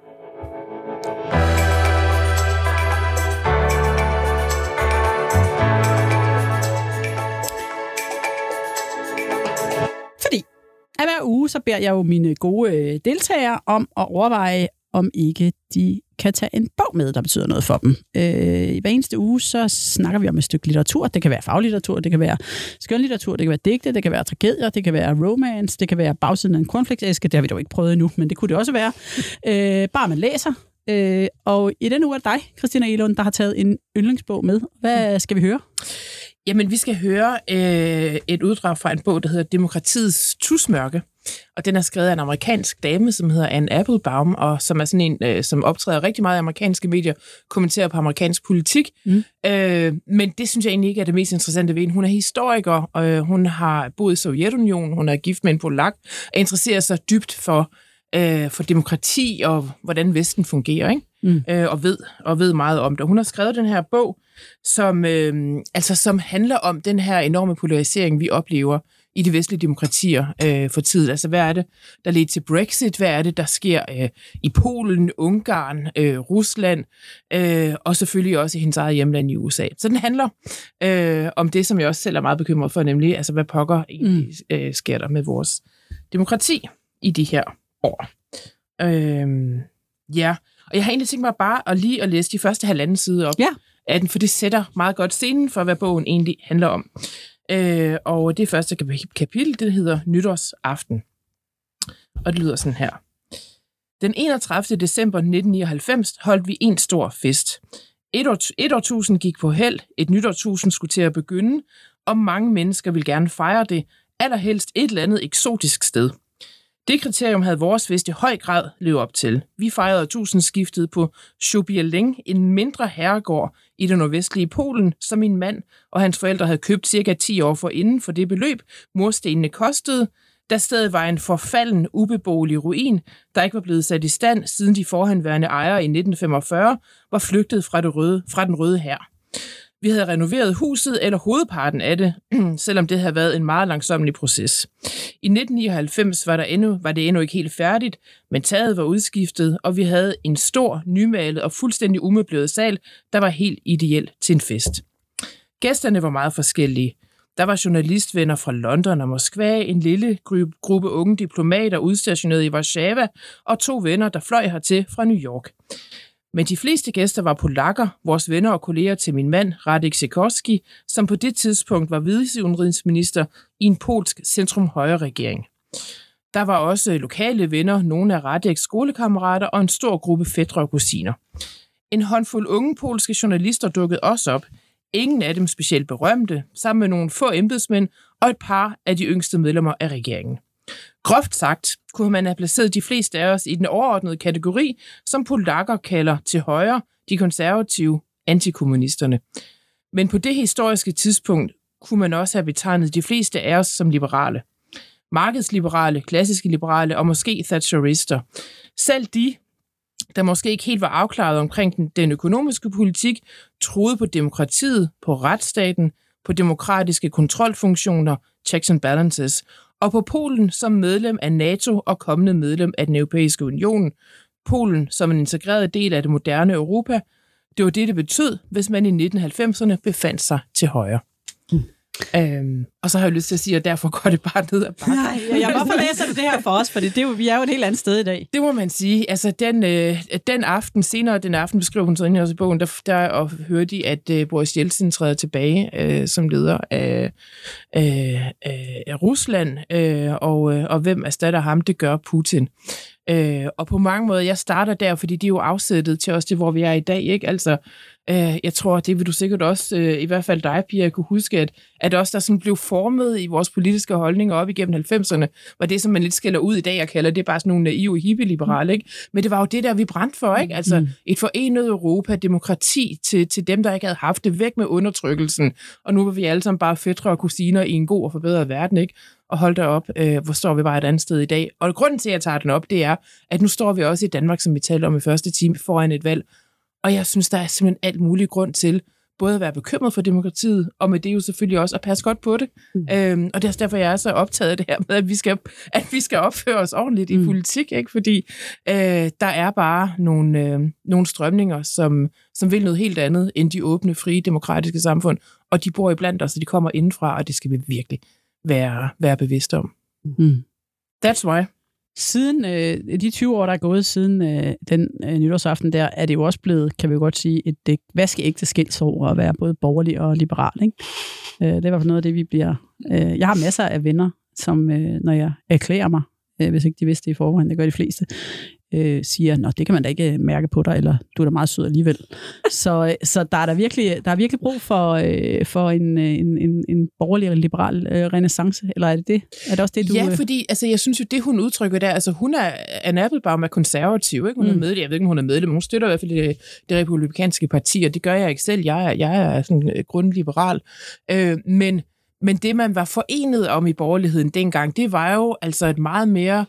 A: Fordi at hver uge, så beder jeg jo mine gode deltagere om at overveje, om ikke de kan tage en bog med, der betyder noget for dem. Øh, hver eneste uge, så snakker vi om et stykke litteratur. Det kan være faglitteratur, det kan være skønlitteratur, det kan være digte, det kan være tragedier, det kan være romance, det kan være bagsiden af en cornflakesæske. Det har vi dog ikke prøvet endnu, men det kunne det også være. Øh, bare man læser. Øh, og i denne uge er det dig, Christina Egelund, der har taget en yndlingsbog med. Hvad skal vi høre?
B: Jamen, vi skal høre øh, et uddrag fra en bog, der hedder Demokratiets tusmørke. Og den er skrevet af en amerikansk dame, som hedder Anne Applebaum, og som er sådan en, øh, som optræder rigtig meget i amerikanske medier, kommenterer på amerikansk politik. Mm. Øh, men det synes jeg egentlig ikke er det mest interessante ved hende. Hun er historiker, og øh, hun har boet i Sovjetunionen, hun er gift med en polak, og interesserer sig dybt for, øh, for demokrati og hvordan Vesten fungerer, ikke? Mm. Øh, og, ved, og ved meget om det. Hun har skrevet den her bog, som, øh, altså, som handler om den her enorme polarisering, vi oplever i de vestlige demokratier øh, for tiden. Altså, hvad er det, der leder til Brexit? Hvad er det, der sker øh, i Polen, Ungarn, øh, Rusland, øh, og selvfølgelig også i hendes eget hjemland i U S A. Så den handler øh, om det, som jeg også selv er meget bekymret for, nemlig, altså, hvad pokker egentlig mm. øh, sker der med vores demokrati i de her år. Øh, ja, og jeg har egentlig tænkt mig bare at lige at læse de første halvanden side op
A: ja.
B: af den, for det sætter meget godt scenen for, hvad bogen egentlig handler om. Øh, og det første kapitel, det hedder Nytårsaften. Og det lyder sådan her. Den enogtredivte december nitten nioghalvfems holdt vi en stor fest. Et, år, et årtusind gik på held, et nyt årtusind skulle til at begynde, og mange mennesker ville gerne fejre det, allerhelst et eller andet eksotisk sted. Det kriterium havde vores fest i høj grad levet op til. Vi fejrede årtusindskiftet på Szobieleng, en mindre herregård i det nordvestlige Polen, som min mand og hans forældre havde købt cirka ti år forinden for det beløb, murstenene kostede, da stedet var en forfalden, ubeboelig ruin, der ikke var blevet sat i stand, siden de forhenværende ejere i nitten femogfyrre var flygtet fra, det røde, fra den røde hær. Vi havde renoveret huset, eller hovedparten af det, selvom det havde været en meget langsomlig proces. I nitten nioghalvfems var, der endnu, var det endnu ikke helt færdigt, men taget var udskiftet, og vi havde en stor, nymalet og fuldstændig umøbleret sal, der var helt ideel til en fest. Gæsterne var meget forskellige. Der var journalistvenner fra London og Moskva, en lille gruppe unge diplomater udstationeret i Warszawa, og to venner, der fløj hertil fra New York. Men de fleste gæster var polakker, vores venner og kolleger til min mand, Radek Sikorski, som på det tidspunkt var viceudenrigsminister i en polsk centrum-højre-regering. Der var også lokale venner, nogle af Radeks skolekammerater og en stor gruppe fætre og kusiner. En håndfuld unge polske journalister dukkede også op, ingen af dem specielt berømte, sammen med nogle få embedsmænd og et par af de yngste medlemmer af regeringen. Groft sagt kunne man have placeret de fleste af os i den overordnede kategori, som polakker kalder til højre, de konservative, antikommunisterne. Men på det historiske tidspunkt kunne man også have betegnet de fleste af os som liberale. Markedsliberale, klassiske liberale og måske thatcherister. Selv de, der måske ikke helt var afklaret omkring den, den økonomiske politik, troede på demokratiet, på retsstaten, på demokratiske kontrolfunktioner, checks and balances, og på Polen som medlem af NATO og kommende medlem af den europæiske union. Polen som en integreret del af det moderne Europa. Det var det, det betød, hvis man i nitten halvfemserne befandt sig til højre. Mm. Øhm, og så har jeg lyst til at sige, at derfor går det bare ned ad bakken.
A: Nej, jeg hvorfor læser du det her for os? For det er jo, vi er jo et helt andet sted i dag.
B: Det må man sige. Altså, den, øh, den aften, senere den aften, beskriver hun så inde også i bogen, der, der og hørte de, at øh, Boris Jeltsin træder tilbage øh, som leder af, øh, af Rusland, øh, og, øh, og hvem erstatter ham? Det gør Putin. Øh, og på mange måder, jeg starter der, fordi det er jo afsættet til os, det hvor vi er i dag, ikke? Altså, Øh, jeg tror, det vil du sikkert også, øh, i hvert fald dig, Pia, kunne huske, at, at også der sådan blev formet i vores politiske holdninger op igennem halvfemserne, var det, som man lidt skælder ud i dag, og kalder det bare sådan nogle naive hippie-liberale, ikke? Men det var jo det der, vi brændte for, ikke? Altså, mm. et forenet Europa, demokrati til, til dem, der ikke havde haft det, væk med undertrykkelsen, og nu var vi alle sammen bare fætre og kusiner i en god og forbedret verden, ikke? Og hold da op, øh, hvor står vi bare et andet sted i dag. Og grunden til, at jeg tager den op, det er, at nu står vi også i Danmark, som vi talte om i første time, foran et valg. Og jeg synes, der er simpelthen alt mulig grund til både at være bekymret for demokratiet, og med det jo selvfølgelig også at passe godt på det. Mm. Øhm, og det er derfor, jeg er så optaget af det her med, at vi skal, at vi skal opføre os ordentligt mm. i politik, ikke? Fordi øh, der er bare nogle, øh, nogle strømninger, som, som vil noget helt andet end de åbne, frie, demokratiske samfund. Og de bor iblandt os, og de kommer indenfra, og det skal vi virkelig være, være bevidste om. Mm. That's why.
A: Siden øh, de tyve år, der er gået siden øh, den øh, nytårsaften der, er det jo også blevet, kan vi jo godt sige, et øh, vaskeægte skældsord at være både borgerlig og liberal, ikke? Øh, det er i hvert fald noget af det, vi bliver... Øh, jeg har masser af venner, som øh, når jeg erklærer mig, øh, hvis ikke de vidste det i forvejen, det gør de fleste, øh, siger, nå, det kan man da ikke mærke på dig, eller du er da meget sød alligevel. så, så der er der virkelig, der er virkelig brug for, øh, for en, en, en, en borgerlig og liberal øh, renaissance, eller er det det? Er det også det, du...
B: Ja, fordi altså, jeg synes jo, det hun udtrykker der, altså hun er Anne Applebaum er konservativ, ikke? Hun mm. er medlem, jeg ved ikke, om hun er medlem, hun støtter i hvert fald det, det republikanske parti, og det gør jeg ikke selv. Jeg er, jeg er sådan grundliberal. Øh, men, men det, man var forenet om i borgerligheden dengang, det var jo altså et meget mere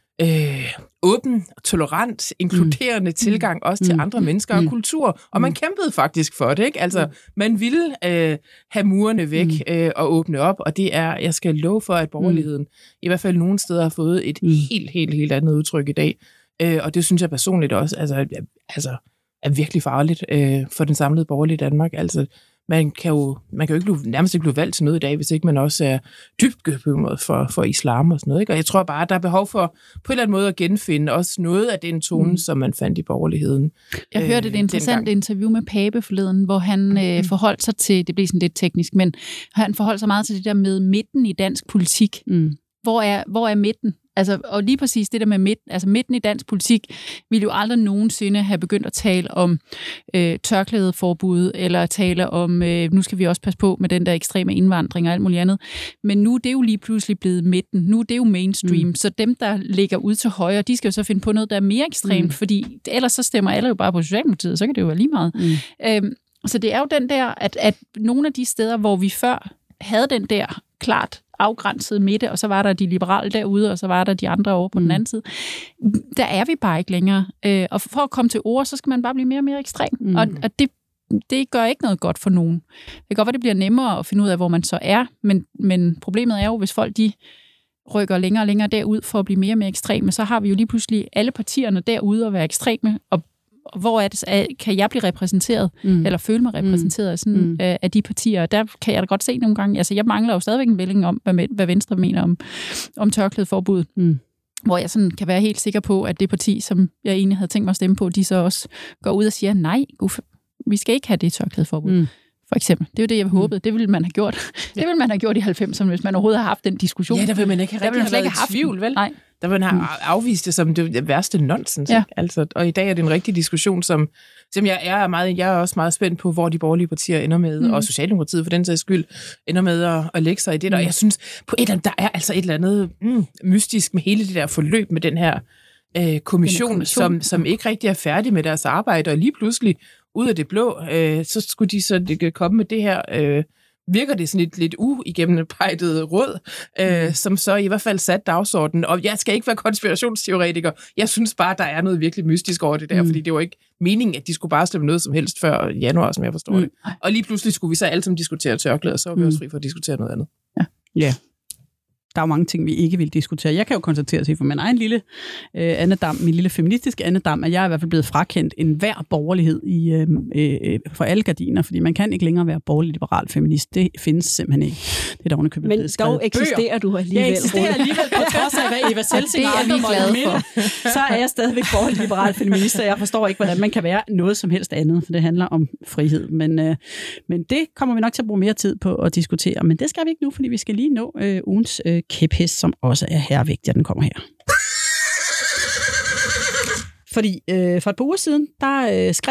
B: Øh, åben, tolerant, inkluderende mm. tilgang også til mm. andre mennesker og mm. kultur. Og man kæmpede faktisk for det, ikke? Altså, man ville øh, have murene væk mm. øh, og åbne op, og det er, jeg skal love for, at borgerligheden mm. i hvert fald nogle steder har fået et mm. helt, helt, helt andet udtryk i dag. Øh, og det synes jeg personligt også altså, altså, er virkelig farligt øh, for den samlede borgerlige Danmark. Altså, Man kan jo, man kan jo ikke blive, nærmest ikke blive valgt til noget i dag, hvis ikke man også er dybt bekymret for, for islam og sådan noget. Ikke? Og jeg tror bare, at der er behov for på en eller anden måde at genfinde også noget af den tone, mm. som man fandt i borgerligheden.
C: Jeg øh, hørte et interessant dengang. interview med Pape forleden, hvor han mm. øh, forholdt sig til, det blev sådan lidt teknisk, men han forholdt sig meget til det der med midten i dansk politik. Mm. Hvor er, hvor er midten? Altså, og lige præcis det der med midten, altså midten i dansk politik, ville jo aldrig nogensinde have begyndt at tale om øh, tørklædeforbud, eller tale om, øh, nu skal vi også passe på med den der ekstreme indvandring og alt muligt andet. Men nu det er jo lige pludselig blevet midten. Nu det er jo mainstream. Mm. Så dem, der ligger ud til højre, de skal jo så finde på noget, der er mere ekstremt, mm. fordi ellers så stemmer alle jo bare på Socialdemokratiet, så kan det jo være lige meget. Mm. Øhm, så det er jo den der, at, at nogle af de steder, hvor vi før havde den der klart afgrænsede midte, og så var der de liberale derude, og så var der de andre over på mm. den anden side. Der er vi bare ikke længere. Øh, og for at komme til ord, så skal man bare blive mere og mere ekstrem. Mm. Og, og det, det gør ikke noget godt for nogen. Det kan godt være, det bliver nemmere at finde ud af, hvor man så er, men, men problemet er jo, hvis folk de rykker længere og længere derud for at blive mere og mere ekstreme, så har vi jo lige pludselig alle partierne derude at være ekstreme, og hvor er det, kan jeg blive repræsenteret, mm. eller føle mig repræsenteret af, sådan, mm. af, af de partier. Der kan jeg da godt se nogle gange, altså jeg mangler jo stadigvæk en melding om, hvad, hvad Venstre mener om, om tørklædeforbuddet. Mm. Hvor jeg sådan kan være helt sikker på, at det parti, som jeg egentlig havde tænkt mig at stemme på, de så også går ud og siger, nej, uf, vi skal ikke have det tørklædeforbud. Mm. For eksempel. Det er jo det, jeg håbede. Det ville man have gjort. Det ville man have gjort i halvfemserne, hvis man overhovedet har haft den diskussion.
B: Ja, der vil man ikke have,
C: der vil man
B: have
C: ikke have
B: tvivl, vel?
C: Nej.
B: Der vil man have afvist det som det værste nonsens. Ja. Altså, og i dag er det en rigtig diskussion, som, som jeg, er meget, jeg er også meget spændt på, hvor de borgerlige partier ender med, mm. og Socialdemokratiet for den sags skyld, ender med at, at lægge sig i det. Mm. Og jeg synes, på et eller andet, der er altså et eller andet mm, mystisk med hele det der forløb med den her øh, kommission, kommission. Som, som ikke rigtig er færdig med deres arbejde, og lige pludselig ud af det blå, øh, så skulle de så de komme med det her, øh, virker det sådan lidt, lidt uigennemarbejdet råd, øh, mm. som så i hvert fald satte dagsordenen. Og jeg skal ikke være konspirationsteoretiker. Jeg synes bare, der er noget virkelig mystisk over det der, mm. fordi det var ikke meningen, at de skulle bare stemme noget som helst før januar, som jeg forstår mm. det. Og lige pludselig skulle vi så alle sammen diskutere tørklæder, så var vi mm. også fri for at diskutere noget andet.
A: Ja. Yeah. Der er jo mange ting, vi ikke vil diskutere. Jeg kan jo konstatere sig for min egen lille øh, andedam, min lille feministiske andedam, at jeg er i hvert fald blevet frakendt en hver borgerlighed i, øh, øh, for alle gardiner, fordi man kan ikke længere være borgerlig liberal feminist. Det findes simpelthen ikke. Det er der underkøbet blevet skrevet.
D: Men dog eksisterer
A: bøger.
D: Du alligevel.
A: Jeg eksisterer alligevel, på trods af, hvad Eva Selsing og andre måtte minde. Så er jeg stadigvæk borgerlig liberal feminist, og jeg forstår ikke, hvordan man kan være noget som helst andet, for det handler om frihed. Men, øh, men det kommer vi nok til at bruge mere tid på at diskutere. Men det skal vi ikke nu, fordi vi skal lige nå øh, ugens øh, kæphest, som også er hervigtig, at den kommer her. Fordi øh, for et par uger siden, der øh, skrev du,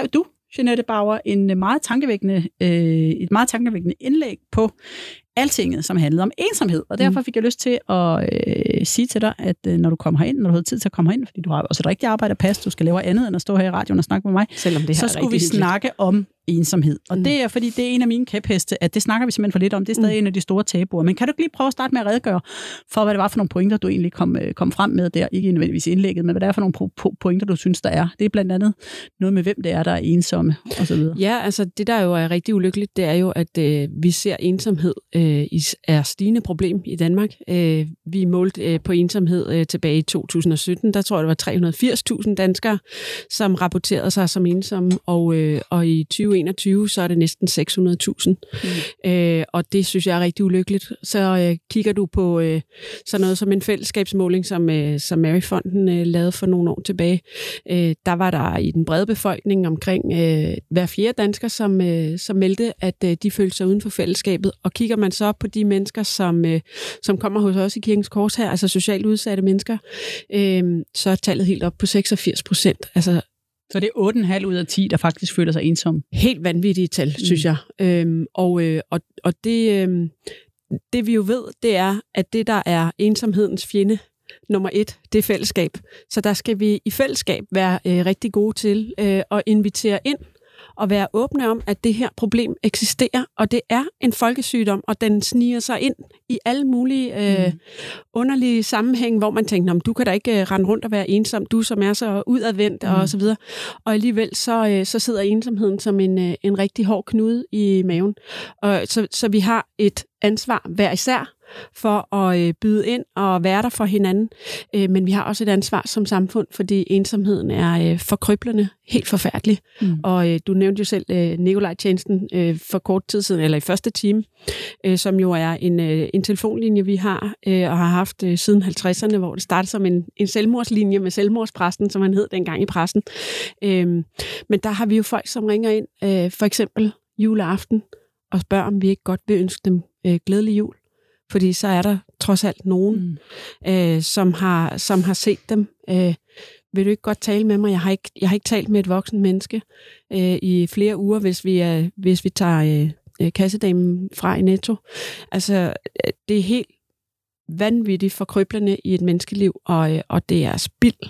A: Jeanette Bauer, en meget tankevækkende, øh, et meget tankevækkende indlæg på Altinget, som handlede om ensomhed. Og derfor fik jeg lyst til at øh, sige til dig, at øh, når du kommer herind, når du har tid til at komme herind, fordi du har også et rigtigt arbejde at passe, du skal lave andet end at stå her i radioen og snakke med mig,
D: selvom det her
A: så skulle vi hyggeligt. snakke om ensomhed. Og mm. det er, fordi det er en af mine kæpheste, at det snakker vi simpelthen for lidt om. Det er stadig mm. en af de store tabuer. Men kan du lige prøve at starte med at redegøre for, hvad det var for nogle pointer, du egentlig kom, kom frem med der? Ikke nødvendigvis indlægget, men hvad det er for nogle pointer, du synes, der er. Det er blandt andet noget med, hvem det er, der er ensomme osv.
D: Ja, altså det, der jo er rigtig ulykkeligt, det er jo, at øh, vi ser ensomhed øh, er stigende problem i Danmark. Øh, vi målte øh, på ensomhed øh, tilbage i to tusind og sytten. Der tror jeg, det var tre hundrede og firs tusind danskere, som rapporterede sig som ensomme, og, øh, og i tyve enogtyve, så er det næsten seks hundrede tusind. Mm. Øh, og det synes jeg er rigtig ulykkeligt. Så øh, kigger du på øh, sådan noget som en fællesskabsmåling, som, øh, som Maryfonden øh, lavede for nogle år tilbage. Øh, der var der i den brede befolkning omkring øh, hver fjerde dansker, som, øh, som meldte, at øh, de følte sig uden for fællesskabet. Og kigger man så på de mennesker, som, øh, som kommer hos os i Kirkens Kors her, altså socialt udsatte mennesker, øh, så er tallet helt op på seksogfirs procent. Altså
A: så det er otte komma fem ud af ti, der faktisk føler sig ensomme.
D: Helt vanvittige tal, mm. synes jeg. Øhm, og, øh, og, og det, øh, det vi jo ved, det er, at det, der er ensomhedens fjende, nummer et, det er fællesskab. Så der skal vi i fællesskab være øh, rigtig gode til øh, at invitere ind og være åbne om, at det her problem eksisterer, og det er en folkesygdom, og den sniger sig ind i alle mulige øh, mm. underlige sammenhæng, hvor man tænker, du kan da ikke øh, rende rundt og være ensom, du som er så udadvendt mm. og så videre. Og alligevel så, øh, så sidder ensomheden som en, øh, en rigtig hård knude i maven. Og, så, så vi har et ansvar hver især for at øh, byde ind og være der for hinanden. Øh, men vi har også et ansvar som samfund, fordi ensomheden er øh, forkryblende, helt forfærdelig. Mm. Og øh, du nævnte jo selv øh, Nikolaj-tjenesten øh, for kort tid siden, eller i første time, øh, som jo er en, øh, en telefonlinje, vi har øh, og har haft øh, siden halvtredserne, hvor det startede som en, en selvmordslinje med selvmordspræsten, som han hed dengang i pressen. Øh, men der har vi jo folk, som ringer ind, øh, for eksempel juleaften, og spørger, om vi ikke godt vil ønske dem øh, glædelig jul. Fordi så er der trods alt nogen, mm. øh, som, har, som har set dem. Øh, vil du ikke godt tale med mig? Jeg har ikke, jeg har ikke talt med et voksen menneske øh, i flere uger, hvis vi, er, hvis vi tager øh, kassedamen fra i Netto. Altså, det er helt vanvittigt forkryblende i et menneskeliv, og, øh, og det er spild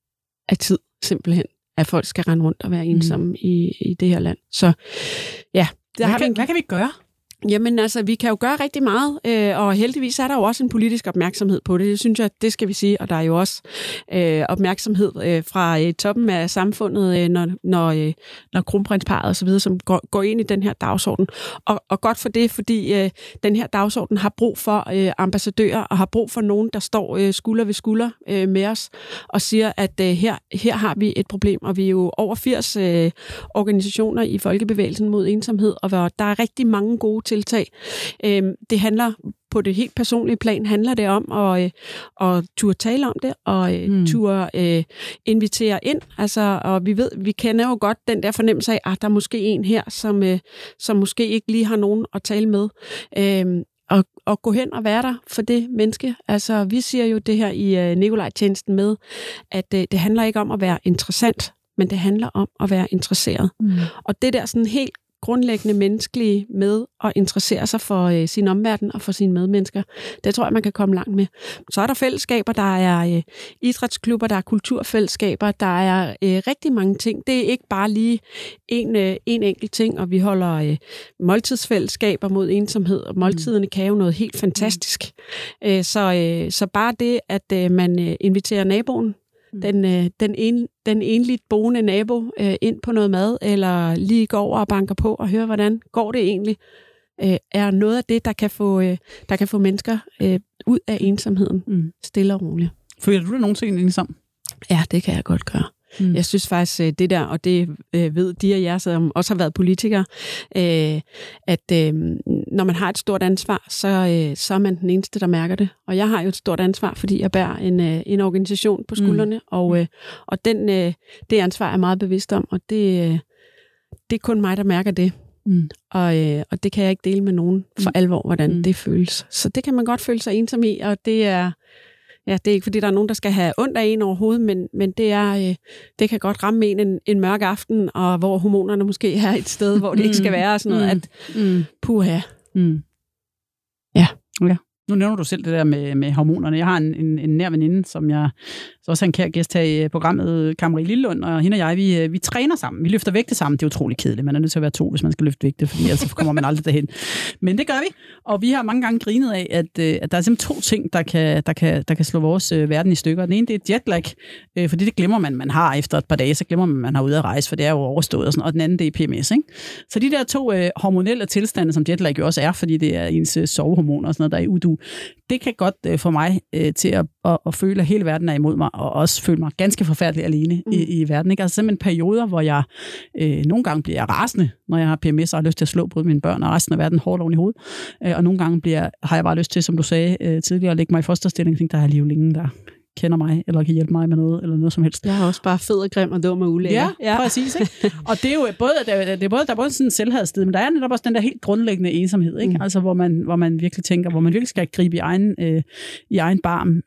D: af tid, simpelthen, at folk skal rende rundt og være ensomme mm. i, i det her land. Så ja.
A: Hvad kan, hvad kan vi gøre?
D: Jamen altså, vi kan jo gøre rigtig meget, øh, og heldigvis er der jo også en politisk opmærksomhed på det. Det synes jeg, det skal vi sige, og der er jo også øh, opmærksomhed øh, fra øh, toppen af samfundet, øh, når, når, øh, når kronprinsparet og så videre, som går, går ind i den her dagsorden. Og, og godt for det, fordi øh, den her dagsorden har brug for øh, ambassadører, og har brug for nogen, der står øh, skulder ved skulder øh, med os, og siger, at øh, her, her har vi et problem, og vi er jo over firs øh, organisationer i Folkebevægelsen mod ensomhed, og der er rigtig mange gode tiltag. Det handler på det helt personlige plan, handler det om at, at turde tale om det, og mm. turde uh, invitere ind. Altså, og vi ved, vi kender jo godt den der fornemmelse af, at der er måske en her, som, uh, som måske ikke lige har nogen at tale med. Uh, og, og gå hen og være der for det menneske. Altså, vi siger jo det her i uh, Nikolaj-tjenesten med, at uh, det handler ikke om at være interessant, men det handler om at være interesseret. Mm. Og det der sådan helt grundlæggende menneskelige med at interessere sig for øh, sin omverden og for sine medmennesker. Det tror jeg, man kan komme langt med. Så er der fællesskaber, der er øh, idrætsklubber, der er kulturfællesskaber, der er øh, rigtig mange ting. Det er ikke bare lige en, øh, en enkelt ting, og vi holder øh, måltidsfællesskaber mod ensomhed, og måltiderne kan jo noget helt fantastisk. Mm. Øh, så, øh, så bare det, at øh, man øh, inviterer naboen, Den, øh, den, en, den enligt boende nabo øh, ind på noget mad, eller lige går over og banker på og hører, hvordan går det egentlig, øh, er noget af det, der kan få, øh, der kan få mennesker øh, ud af ensomheden, mm. stille og roligt.
A: Føler du dig nogensinde ensom?
D: Ja, det kan jeg godt gøre. Mm. Jeg synes faktisk, det der, og det øh, ved de af jer, som også har været politikere, øh, at øh, når man har et stort ansvar, så, øh, så er man den eneste, der mærker det. Og jeg har jo et stort ansvar, fordi jeg bærer en, øh, en organisation på skuldrene, mm. og, øh, og den, øh, det ansvar er jeg meget bevidst om, og det, øh, det er kun mig, der mærker det. Mm. Og, øh, og det kan jeg ikke dele med nogen for mm. alvor, hvordan mm. det føles. Så det kan man godt føle sig ensom i, og det er... Ja, det er ikke, fordi der er nogen, der skal have ondt af en overhovedet, men, men det, er, øh, det kan godt ramme en, en en mørk aften, og hvor hormonerne måske er et sted, hvor det ikke skal være, og sådan noget, at
A: mm.
D: puha.
A: Mm.
D: Ja.
A: Ja. Nu nævner du selv det der med, med hormonerne. Jeg har en, en, en nær veninde, som jeg så også er en kær gæst her i programmet, Karen-Marie Lillelund, og hende og jeg, vi, vi træner sammen. Vi løfter vægte sammen. Det er utroligt kedeligt. Man er nødt til at være to, hvis man skal løfte vægte, fordi ellers kommer man aldrig derhen. Men det gør vi, og vi har mange gange grinet af, at, at der er simpelthen to ting, der kan, der kan, der kan slå vores øh, verden i stykker. Den ene, det er jetlag, øh, fordi det glemmer man, man har efter et par dage, så glemmer man, man har ude at rejse, for det er jo overstået, og, sådan, og den anden, det er P M S. Ikke? Så de der to øh, hormonelle tilstande, som jetlag jo også er, fordi det er ens øh, sovehormoner og sådan noget, der er i udu, det kan godt øh, få mig øh, til at, at, at føle, at hele verden er imod mig, og også føle mig ganske forfærdelig alene mm. i, i verden. Ikke? Altså simpelthen perioder, hvor jeg øh, nogle gange bliver rasende, når jeg har P M S og har lyst til at slå både mine børn og resten af verden hårdt oven i hovedet. Øh, og nogle gange bliver, har jeg bare lyst til, som du sagde øh, tidligere, at lægge mig i fosterstilling. Tænk, der er lige ingen, der kender mig, eller kan hjælpe mig med noget, eller noget som helst.
D: Jeg er også bare fed og grim og dum og ulækker.
A: Ja, ja, præcis. Ikke? Og det er jo både, det er, det er både, der er både sådan en selvhadssted, men der er netop også den der helt grundlæggende ensomhed, ikke? Mm. Altså, hvor man, hvor man virkelig tænker, hvor man virkelig skal gribe i egen, øh, i egen barm,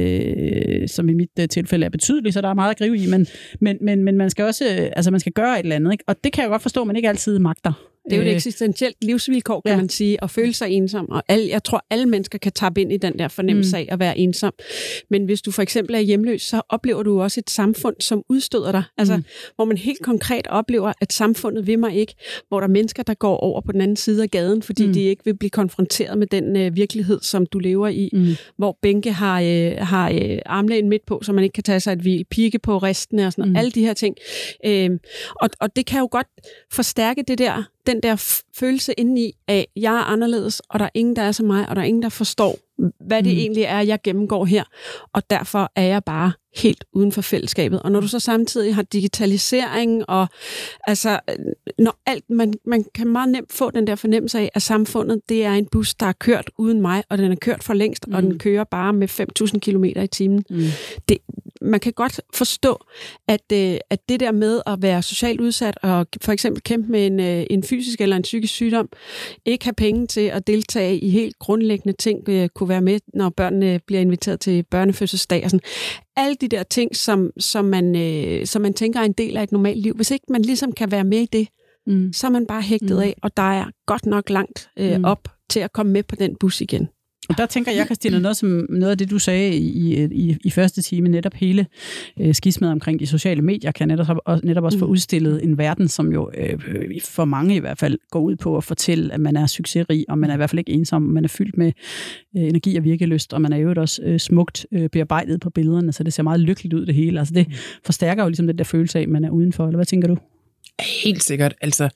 A: øh, som i mit øh, tilfælde er betydeligt, så der er meget at gribe i, men, men, men, men man skal også, øh, altså man skal gøre et eller andet, ikke? Og det kan jeg godt forstå, at man ikke altid magter.
D: Det er jo et eksistentielt livsvilkår, kan ja. man sige, at føle sig ensom. Og alle, jeg tror, alle mennesker kan tappe ind i den der fornemmelse mm. af at være ensom. Men hvis du for eksempel er hjemløs, så oplever du også et samfund, som udstøder dig. Altså, mm. hvor man helt konkret oplever, at samfundet vil mig ikke. Hvor der er mennesker, der går over på den anden side af gaden, fordi mm. de ikke vil blive konfronteret med den øh, virkelighed, som du lever i. Mm. Hvor bænke har, øh, har øh, armlægen midt på, så man ikke kan tage sig et hvil. Pigge på ristene og sådan noget. Mm. Alle de her ting. Øh, og, og det kan jo godt forstærke det der den der f- følelse indeni af, jeg er anderledes, og der er ingen, der er som mig, og der er ingen, der forstår, hvad det mm. egentlig er, jeg gennemgår her. Og derfor er jeg bare helt uden for fællesskabet. Og når du så samtidig har digitalisering, og altså, når alt, man, man kan meget nemt få den der fornemmelse af, at samfundet, det er en bus, der er kørt uden mig, og den er kørt for længst, mm. og den kører bare med fem tusind kilometer i timen. Mm. Det, man kan godt forstå, at, øh, at det der med at være socialt udsat, og for eksempel kæmpe med en, øh, en fysisk eller en psykisk sygdom, ikke have penge til at deltage i helt grundlæggende ting, øh, kunne være med, når børnene bliver inviteret til børnefødselsdag og sådan. Alle de der ting, som, som, man, øh, som man tænker er en del af et normalt liv. Hvis ikke man ligesom kan være med i det, mm. så er man bare hægtet mm. af, og der er godt nok langt øh, mm. op til at komme med på den bus igen.
A: Og der tænker jeg, Christina, noget, som, noget af det, du sagde i, i, i første time, netop hele øh, skismaet omkring de sociale medier, kan netop, også, netop også få udstillet en verden, som jo øh, for mange i hvert fald går ud på at fortælle, at man er succesrig, og man er i hvert fald ikke ensom, man er fyldt med øh, energi og virkelyst, og man er jo også øh, smukt øh, bearbejdet på billederne, så det ser meget lykkeligt ud det hele. Altså det forstærker jo ligesom den der følelse af, at man er udenfor, eller hvad tænker du?
B: Helt sikkert, altså...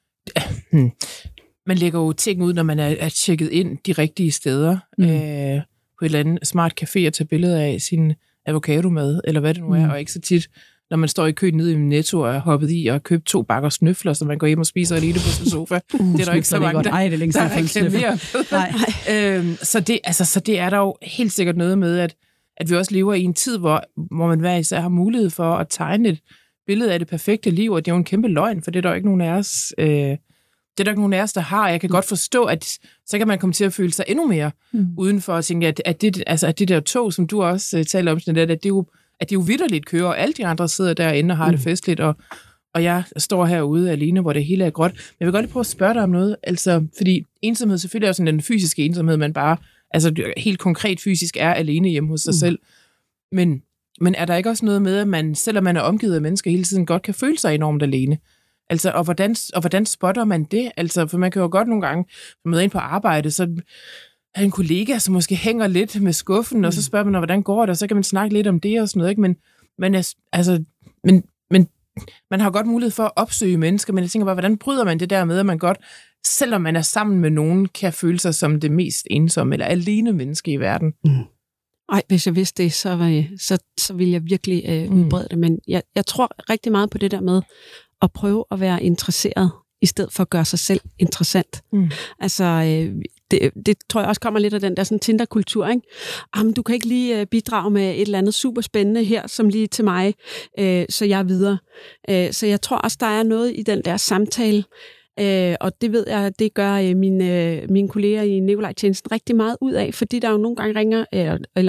B: Hmm. Man lægger jo ting ud, når man er, er tjekket ind de rigtige steder. Mm. Øh, på et eller andet smart café og tage billeder af sin avocadomad, eller hvad det nu er, mm. og ikke så tit, når man står i køen nede i Netto og er hoppet i og har købt to bakker snøfler, så man går hjem og spiser alene på sin sofa. Uh, det er der ikke så mange, der,
A: Ej, det er længe
B: der reklamerer. øhm, så, det, altså, så det er der jo helt sikkert noget med, at, at vi også lever i en tid, hvor, hvor man hver især har mulighed for at tegne et billede af det perfekte liv, og det er jo en kæmpe løgn, for det er der jo ikke nogen af os... Øh, Det er der ikke nogen af os, der har. Jeg kan mm. godt forstå, at så kan man komme til at føle sig endnu mere mm. udenfor og tænke, at, at, det, altså, at det der tog, som du også uh, taler om, sådan, at, at det jo, at det jo vitterligt kører, og alle de andre sidder derinde og har mm. det festligt, og, og jeg står herude alene, hvor det hele er gråt. Men jeg vil godt lige prøve at spørge dig om noget, altså, fordi ensomhed selvfølgelig er sådan den fysiske ensomhed, man bare, altså helt konkret fysisk er alene hjemme hos sig mm. selv. Men, men er der ikke også noget med, at man, selvom man er omgivet af mennesker hele tiden, godt kan føle sig enormt alene? Altså, og hvordan, og hvordan spotter man det? Altså, for man kan jo godt nogle gange møde ind på arbejde, så er en kollega, som måske hænger lidt med skuffen, mm. og så spørger man, hvordan går det, og så kan man snakke lidt om det og sådan noget, ikke? Men, men, altså, men, men man har godt mulighed for at opsøge mennesker, men jeg tænker bare, hvordan bryder man det der med, at man godt, selvom man er sammen med nogen, kan føle sig som det mest ensomme eller alene menneske i verden? Mm.
D: Ej, hvis jeg vidste det, så, så, så ville jeg virkelig øh, udbrede det, men jeg, jeg tror rigtig meget på det der med, at prøve at være interesseret, i stedet for at gøre sig selv interessant. Mm. Altså, øh, det, det tror jeg også kommer lidt af den der sådan Tinder-kultur, ikke? Jamen, du kan ikke lige øh, bidrage med et eller andet super spændende her, som lige til mig, øh, så jeg er videre. Øh, så jeg tror også, der er noget i den der samtale, øh, og det ved jeg, det gør øh, mine, øh, mine kolleger i Nikolaj-tjenesten rigtig meget ud af, fordi der jo nogle gange ringer, øh, eller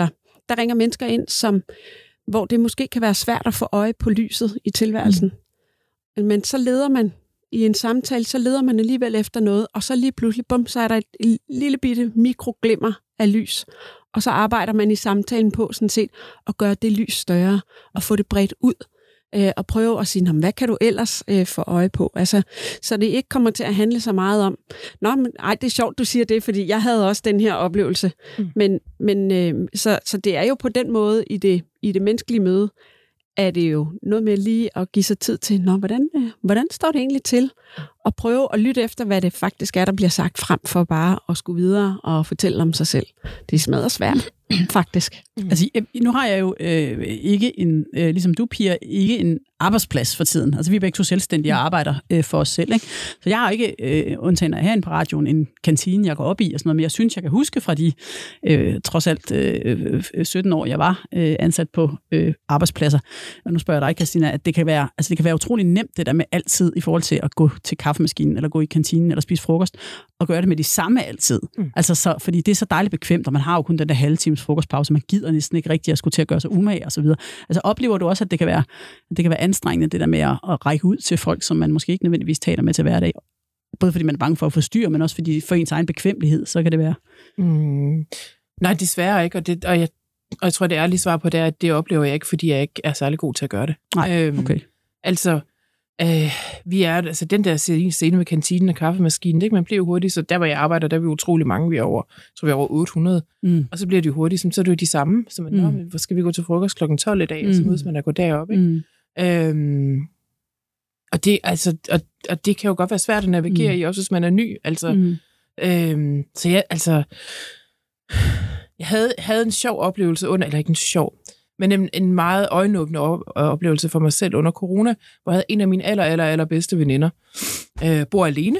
D: der ringer mennesker ind, som, hvor det måske kan være svært at få øje på lyset i tilværelsen. Mm. Men så leder man i en samtale, så leder man alligevel efter noget, og så lige pludselig, bum, så er der et, et lille bitte mikroglimmer af lys. Og så arbejder man i samtalen på sådan set at gøre det lys større og få det bredt ud. Øh, og prøve at sige, hvad kan du ellers øh, få øje på? Altså, så det ikke kommer til at handle så meget om, nå, men ej, det er sjovt, du siger det, fordi jeg havde også den her oplevelse. Mm. Men, men øh, så, så det er jo på den måde i det, i det menneskelige møde, er det jo noget med lige at give sig tid til, nå, hvordan, øh, hvordan står det egentlig til? Og prøve at lytte efter, hvad det faktisk er, der bliver sagt, frem for bare at skulle videre og fortælle om sig selv. Det er smadret svært, faktisk.
A: Mm. Altså, nu har jeg jo øh, ikke en, øh, ligesom du, Pia, ikke en arbejdsplads for tiden. Altså, vi er begge to selvstændige og arbejder øh, for os selv, ikke? Så jeg har ikke, øh, undtagen herinde på radioen, en kantine, jeg går op i og sådan noget, men jeg synes, jeg kan huske fra de øh, trods alt øh, sytten år, jeg var øh, ansat på øh, arbejdspladser. Og nu spørger jeg dig, Christina, at det kan være, altså, det kan være utrolig nemt, det der med altid i forhold til at gå til kaffemaskinen, eller gå i kantinen, eller spise frokost, og gøre det med de samme altid. Mm. Altså, så, fordi det er så dejligt bekvemt, og man har jo kun den der halve times frokostpause, man gider næsten ikke rigtig at skulle til at gøre sig umage, og så videre. Altså, oplever du også, at det kan være, det kan være anstrengende, det der med at, at række ud til folk, som man måske ikke nødvendigvis taler med til hverdag? Både fordi man er bange for at forstyrre, men også fordi for ens egen bekvemmelighed, så kan det være.
B: Mm. Nej, desværre ikke, og, det, og, jeg, og jeg tror, det ærlige svar på det er, at det oplever jeg ikke, fordi jeg ikke er særlig god til at gøre det.
A: Nej, øhm, okay.
B: Altså, Øh, vi er, altså den der scene med kantinen og kaffemaskinen, det, man bliver jo hurtigt, så der hvor jeg arbejder, der er vi utrolig mange, vi er over, så vi er over otte hundrede, mm. og så bliver det jo hurtigt, så er det jo de samme, så man, mm. hvor skal vi gå til frokost klokken tolv i dag, mm. og så mødes man at gå derop, ikke? Mm. Øhm, og, det, altså, og, og det kan jo godt være svært at navigere mm. i, også hvis man er ny, altså, mm. øhm, så jeg, altså, jeg havde, havde en sjov oplevelse under, eller ikke en sjov, men en, en meget øjenåbende oplevelse for mig selv under corona, hvor jeg havde en af mine aller, aller, aller bedste veninder, øh, bor alene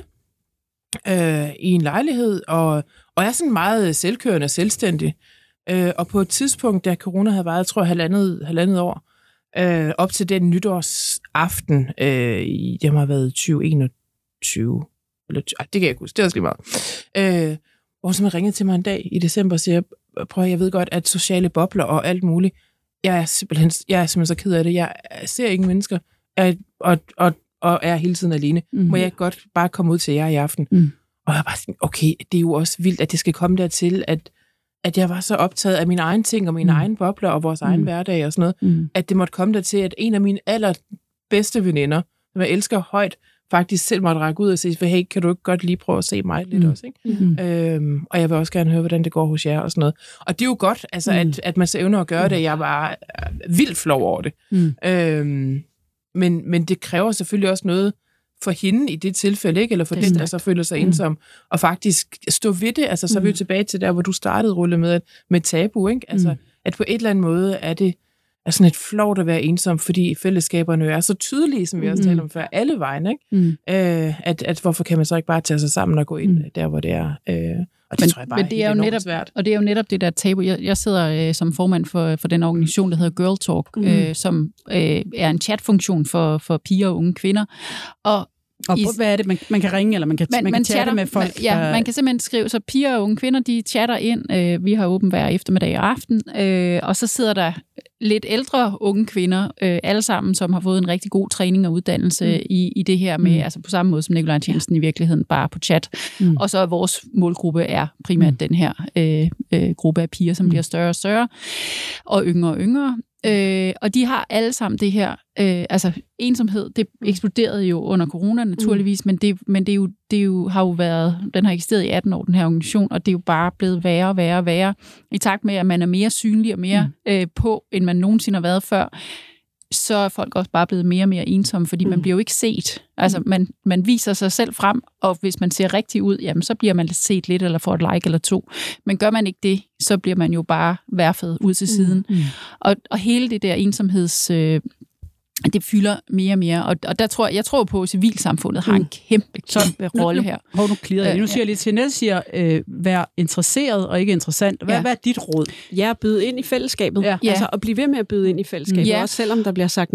B: øh, i en lejlighed, og, og er sådan meget selvkørende og selvstændig. Øh, og på et tidspunkt, da corona havde været, tror jeg, halvandet, halvandet år, øh, op til den nytårsaften, øh, i, det har været tyve enogtyve, eller, ej, det kan jeg ikke huske, det er også lige meget, øh, hvor så man ringede til mig en dag i december og siger, prøv at jeg ved godt, at sociale bobler og alt muligt, Jeg er, simpelthen, jeg er simpelthen så ked af det. Jeg ser ingen mennesker, jeg, og, og, og er hele tiden alene. Mm-hmm. Må jeg godt bare komme ud til jer i aften? Mm. Og jeg bare tænkte, okay, det er jo også vildt, at det skal komme dertil, at, at jeg var så optaget af mine egne ting, og mine mm. egne bobler, og vores mm. egen hverdag og sådan noget, mm. at det måtte komme dertil, at en af mine allerbedste veninder, som jeg elsker højt, faktisk selv måtte række ud og sige, hey, kan du ikke godt lige prøve at se mig lidt mm. også, ikke? Mm. Øhm, og jeg vil også gerne høre, hvordan det går hos jer og sådan noget. Og det er jo godt, altså, mm. at, at man så evner at gøre det. Jeg var vildt flov over det. Mm. Øhm, men, men det kræver selvfølgelig også noget for hende i det tilfælde, ikke? Eller for den, der så føler sig mm. ensom, og faktisk stå ved det. Altså, så er vi jo tilbage til der, hvor du startede, Rulle, med, med tabu, ikke? Altså, mm. at på et eller andet måde er det er sådan et flovt at være ensom, fordi fællesskaberne er så tydelige, som vi også mm. talte om før, alle vejen, ikke? Mm. Øh, at, at hvorfor kan man så ikke bare tage sig sammen og gå ind mm. der, hvor det er? Øh, og det
C: men,
B: tror jeg bare
C: men det er jo netop svært. Og det er jo netop det der tabu. Jeg, jeg sidder øh, som formand for, for den organisation, der hedder Girl Talk, mm. øh, som øh, er en chatfunktion for, for piger og unge kvinder. Og
A: Og hvad er det, man, man kan ringe, eller man kan, man, man kan man chatte chatter, med folk?
C: Man, ja, man kan simpelthen skrive, så piger og unge kvinder, de chatter ind. Øh, vi har åben hver eftermiddag og aften, øh, og så sidder der lidt ældre unge kvinder, øh, alle sammen, som har fået en rigtig god træning og uddannelse mm. i, i det her med, mm. altså på samme måde som Nikolaj Tjenesten i virkeligheden, bare på chat. Mm. Og så vores målgruppe er primært mm. den her øh, øh, gruppe af piger, som mm. bliver større og større, og yngre og yngre. Øh, og de har alle sammen det her, øh, altså ensomhed, det eksploderede jo under corona naturligvis, mm. men, det, men det, er jo, det er jo, har jo været, den har eksisteret i atten år, den her organisation, og det er jo bare blevet værre og værre og værre, i takt med, at man er mere synlig og mere mm. øh, på, end man nogensinde har været før, så er folk også bare blevet mere og mere ensomme, fordi mm. man bliver jo ikke set. Altså, man, man viser sig selv frem, og hvis man ser rigtig ud, jamen, så bliver man set lidt, eller får et like eller to. Men gør man ikke det, så bliver man jo bare værfet ud til siden. Mm. Og, og hele det der ensomheds... Øh, det fylder mere og mere, og, og der tror jeg tror på, at civilsamfundet har en kæmpe, kæmpe rolle her.
A: Hold nu klirret. Øh, nu siger jeg lidt til Jeanette, siger, øh, vær interesseret og ikke interessant. Hvad, ja. hvad er dit råd?
D: Ja, byde ind i fællesskabet. Ja. Altså at blive ved med at byde ind i fællesskabet, ja. også selvom der bliver sagt nej.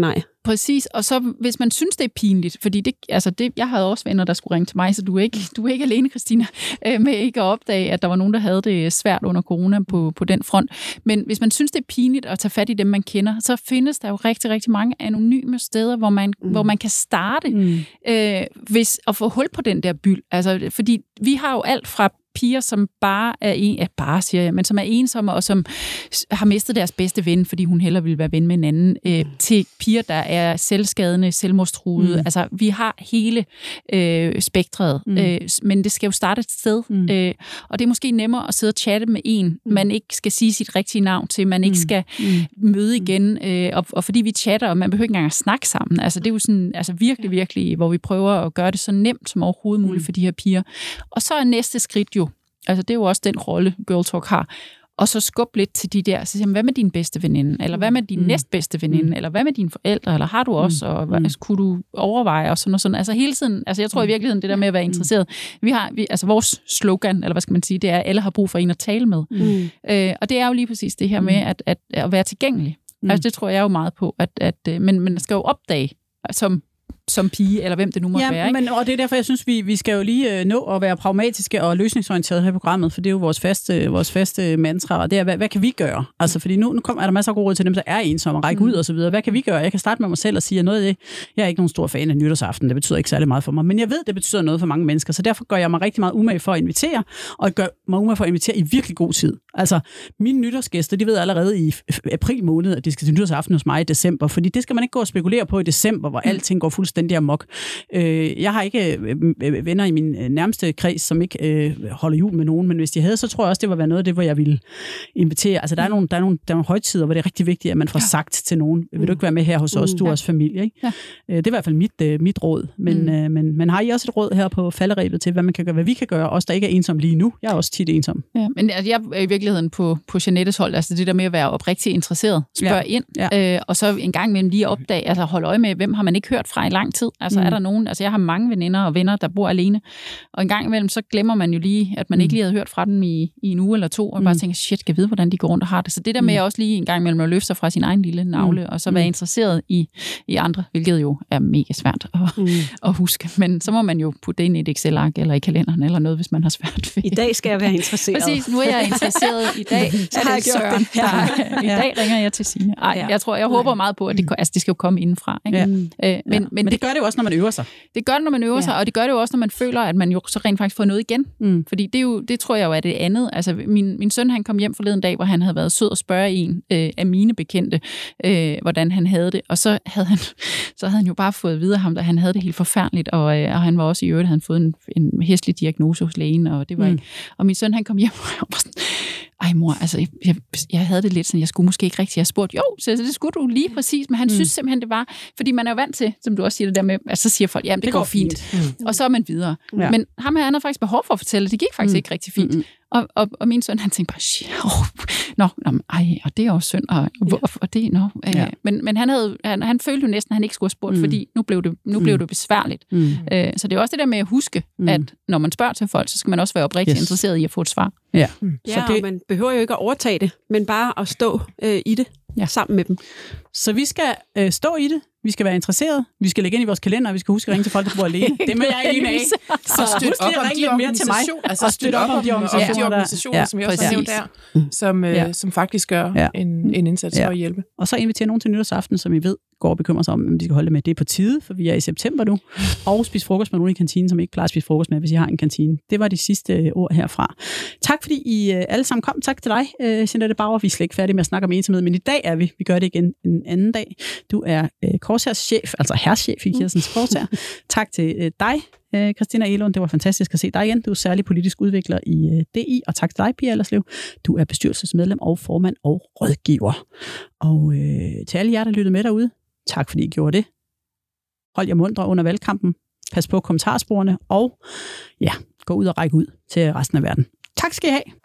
C: Præcis, og så hvis man synes, det er pinligt, fordi det, altså det, jeg havde også venner, der skulle ringe til mig, så du er ikke, du er ikke alene, Christina, øh, med ikke at opdage, at der var nogen, der havde det svært under corona på, på den front. Men hvis man synes, det er pinligt at tage fat i dem, man kender, så findes der jo rigtig, rigtig mange anonyme steder, hvor man, mm. hvor man kan starte mm. øh, hvis, at få hul på den der byld. Altså, fordi vi har jo alt fra piger, som bare er en, ja, bare siger jeg, men som er ensomme, og som har mistet deres bedste ven, fordi hun hellere ville være ven med en anden, øh, til piger, der er selvskadende, selvmordstruede. Mm. Altså, vi har hele øh, spektret, mm. øh, men det skal jo starte et sted, mm. øh, og det er måske nemmere at sidde og chatte med en, mm. man ikke skal sige sit rigtige navn til, man ikke skal mm. møde igen, øh, og, og fordi vi chatter, og man behøver ikke engang at snakke sammen. Altså, det er jo sådan, altså virkelig, virkelig, hvor vi prøver at gøre det så nemt som overhovedet muligt mm. for de her piger. Og så er næste skridt jo, altså det er jo også den rolle, Girl Talk har. Og så skub lidt til de der, så siger man, hvad med din bedste veninde? Eller hvad med din mm. næstbedste veninde? Mm. Eller hvad med dine forældre? Eller har du også? Og hvad, altså, kunne du overveje? Og sådan og sådan. Altså hele tiden, altså jeg tror i virkeligheden, det der med at være interesseret, vi har, vi, altså vores slogan, eller hvad skal man sige, det er, at alle har brug for en at tale med. Mm. Øh, og det er jo lige præcis det her med, at, at, at være tilgængelig. Mm. Altså det tror jeg jo meget på, at, at men, men man skal jo opdage, som som pige, eller hvem det nu må
A: ja,
C: være. Ikke?
A: Men, og det er derfor, jeg synes, vi, vi skal jo lige øh, nå at være pragmatiske og løsningsorienterede her i programmet, for det er jo vores faste, vores faste mantra, og det er, hvad, hvad kan vi gøre? Altså, fordi nu, nu kommer, er der masser af gode råd til dem, der er ensomme, og række mm. ud og så videre. Hvad kan vi gøre? Jeg kan starte med mig selv og sige, at noget af det, jeg er ikke nogen stor fan af nytårsaften, det betyder ikke særlig meget for mig, men jeg ved, det betyder noget for mange mennesker, så derfor gør jeg mig rigtig meget umage for at invitere, og jeg gør mig umage for at invitere i virkelig god tid. Altså, mine nytårsgæster, de ved allerede i april måned, at de skal til nytårsaften hos mig i december, fordi det skal man ikke gå og spekulere på i december, hvor alting går fuldstændig amok. Øh, jeg har ikke øh, venner i min nærmeste kreds, som ikke øh, holder jul med nogen, men hvis de havde, så tror jeg også, det var være noget af det, hvor jeg ville invitere. Altså, der er nogle, der er nogle, der er nogle højtider, hvor det er rigtig vigtigt, at man får ja. sagt til nogen, vil du ikke være med her hos os, du og os familie, ikke? Ja. Øh, det er i hvert fald mit, øh, mit råd. Men, mm. øh, men, men har I også et råd her på falderebet til, hvad man kan gøre, hvad vi kan gøre, os der ikke er ensom lige nu? Jeg er også tit ensom.
C: Ja, men altså, jeg er i virkeligheden på, på Jeanettes hold, altså det der med at være oprigtigt interesseret, spørg ja. ind, ja. Øh, og så en gang imellem lige opdage, altså holde øje med, hvem har man ikke hørt fra i lang tid? Altså mm. er der nogen, altså jeg har mange veninder og venner, der bor alene, og en gang imellem, så glemmer man jo lige, at man mm. ikke lige havde hørt fra dem i, i en uge eller to, og mm. bare tænker, shit, skal jeg vide, hvordan de går rundt og har det. Så det der med mm. også lige en gang imellem at løfte sig fra sin egen lille navle, mm. og så være interesseret i, i andre, hvilket jo er mega svært at, mm. at huske. Men så må man jo putte det ind i et Excel-ark, eller i kalenderen, eller noget, hvis man har svært ved.
D: I dag skal jeg være interesseret.
C: Præcis, nu er jeg interesseret i dag. Så har jeg gjort det. Der, I dag ringer jeg til Signe. Ej, ja. jeg tror, jeg håber meget på, at det, altså, det skal jo komme indenfra. Ikke?
A: Ja.
C: Øh, men,
A: ja. men, men det, det gør det jo også, når man øver sig.
C: Det gør det, når man øver ja. sig, og det gør det jo også, når man føler, at man jo så rent faktisk får noget igen. Mm. Fordi det, er jo, det tror jeg jo er det andet. Altså, min, min søn, han kom hjem forleden dag, hvor han havde været sød og spørge en øh, af mine bekendte, øh, hvordan han havde det. Og så havde han, så havde han jo bare fået at vide af ham, at han havde det helt forfærdeligt, og, øh, og han var også i øvrigt, havde fået en, en hæslig diagnose hos lægen, og det var mm. ikke. Og min søn, han kom hjem, og var sådan, ej mor, altså jeg, jeg havde det lidt sådan, jeg skulle måske ikke rigtig have spurgt. Jo, så det skulle du lige præcis, men han mm. synes simpelthen, det var, fordi man er jo vant til, som du også siger det der med, at så siger folk, jamen det, det går, går fint, fint. Mm. Og så er man videre. Ja. Men ham her, han havde faktisk behov for at fortælle, det gik faktisk mm. ikke rigtig fint. Mm. Og, og, og min søn, han tænkte bare, shit, oh, nå, nå, ej, og det er også synd, og, ja. og, og det, nå. Øh, ja. men, men han, havde, han, han følte jo næsten, at han ikke skulle have spurgt, mm. fordi nu blev det, nu mm. blev det besværligt. Mm. Øh, så det er også det der med at huske, mm. at når man spørger til folk, så skal man også være oprigtigt yes. interesseret i at få et svar.
A: Ja,
D: mm. ja så det, og man behøver jo ikke at overtage det, men bare at stå øh, i det ja. sammen med dem.
A: Så vi skal øh, stå i det, vi skal være interesseret, vi skal lægge ind i vores kalender, og vi skal huske at ringe til folk, der bor alene. Det må jeg ikke af.
B: Så støtte op om de organisationer, altså støtte op om de organisationer, ja, som jeg også har nævnt der, som, øh, ja. som faktisk gør ja. en, en indsats ja. for at hjælpe.
A: Og så invitere nogen til nytårsaften, som I ved går og bekymrer sig om, om de skal holde det med. Det er på tide, for vi er i september nu, og spise frokost med nogen i kantinen, som ikke klarer at spise frokost med, hvis I har en kantine. Det var de sidste ord herfra. Tak fordi I alle sammen kom. Tak til dig, Jeanette Bauer. Vi er slet ikke færdige med at snakke om ensomhed, men i dag er vi. Vi gør det igen en anden dag. Du er Korshærs chef, altså herrchef i Kirsens Korshær. Tak til dig, Christina Egelund. Det var fantastisk at se dig igen. Du er særlig politisk udvikler i D I, og tak til dig, Pia Allerslev. Du er bestyrelsesmedlem og formand og rådgiver. Og øh, til alle jer, der lyttede med derude, tak fordi I gjorde det. Hold jer mundre under valgkampen. Pas på kommentarsporene, og ja, gå ud og række ud til resten af verden. Tak skal I have.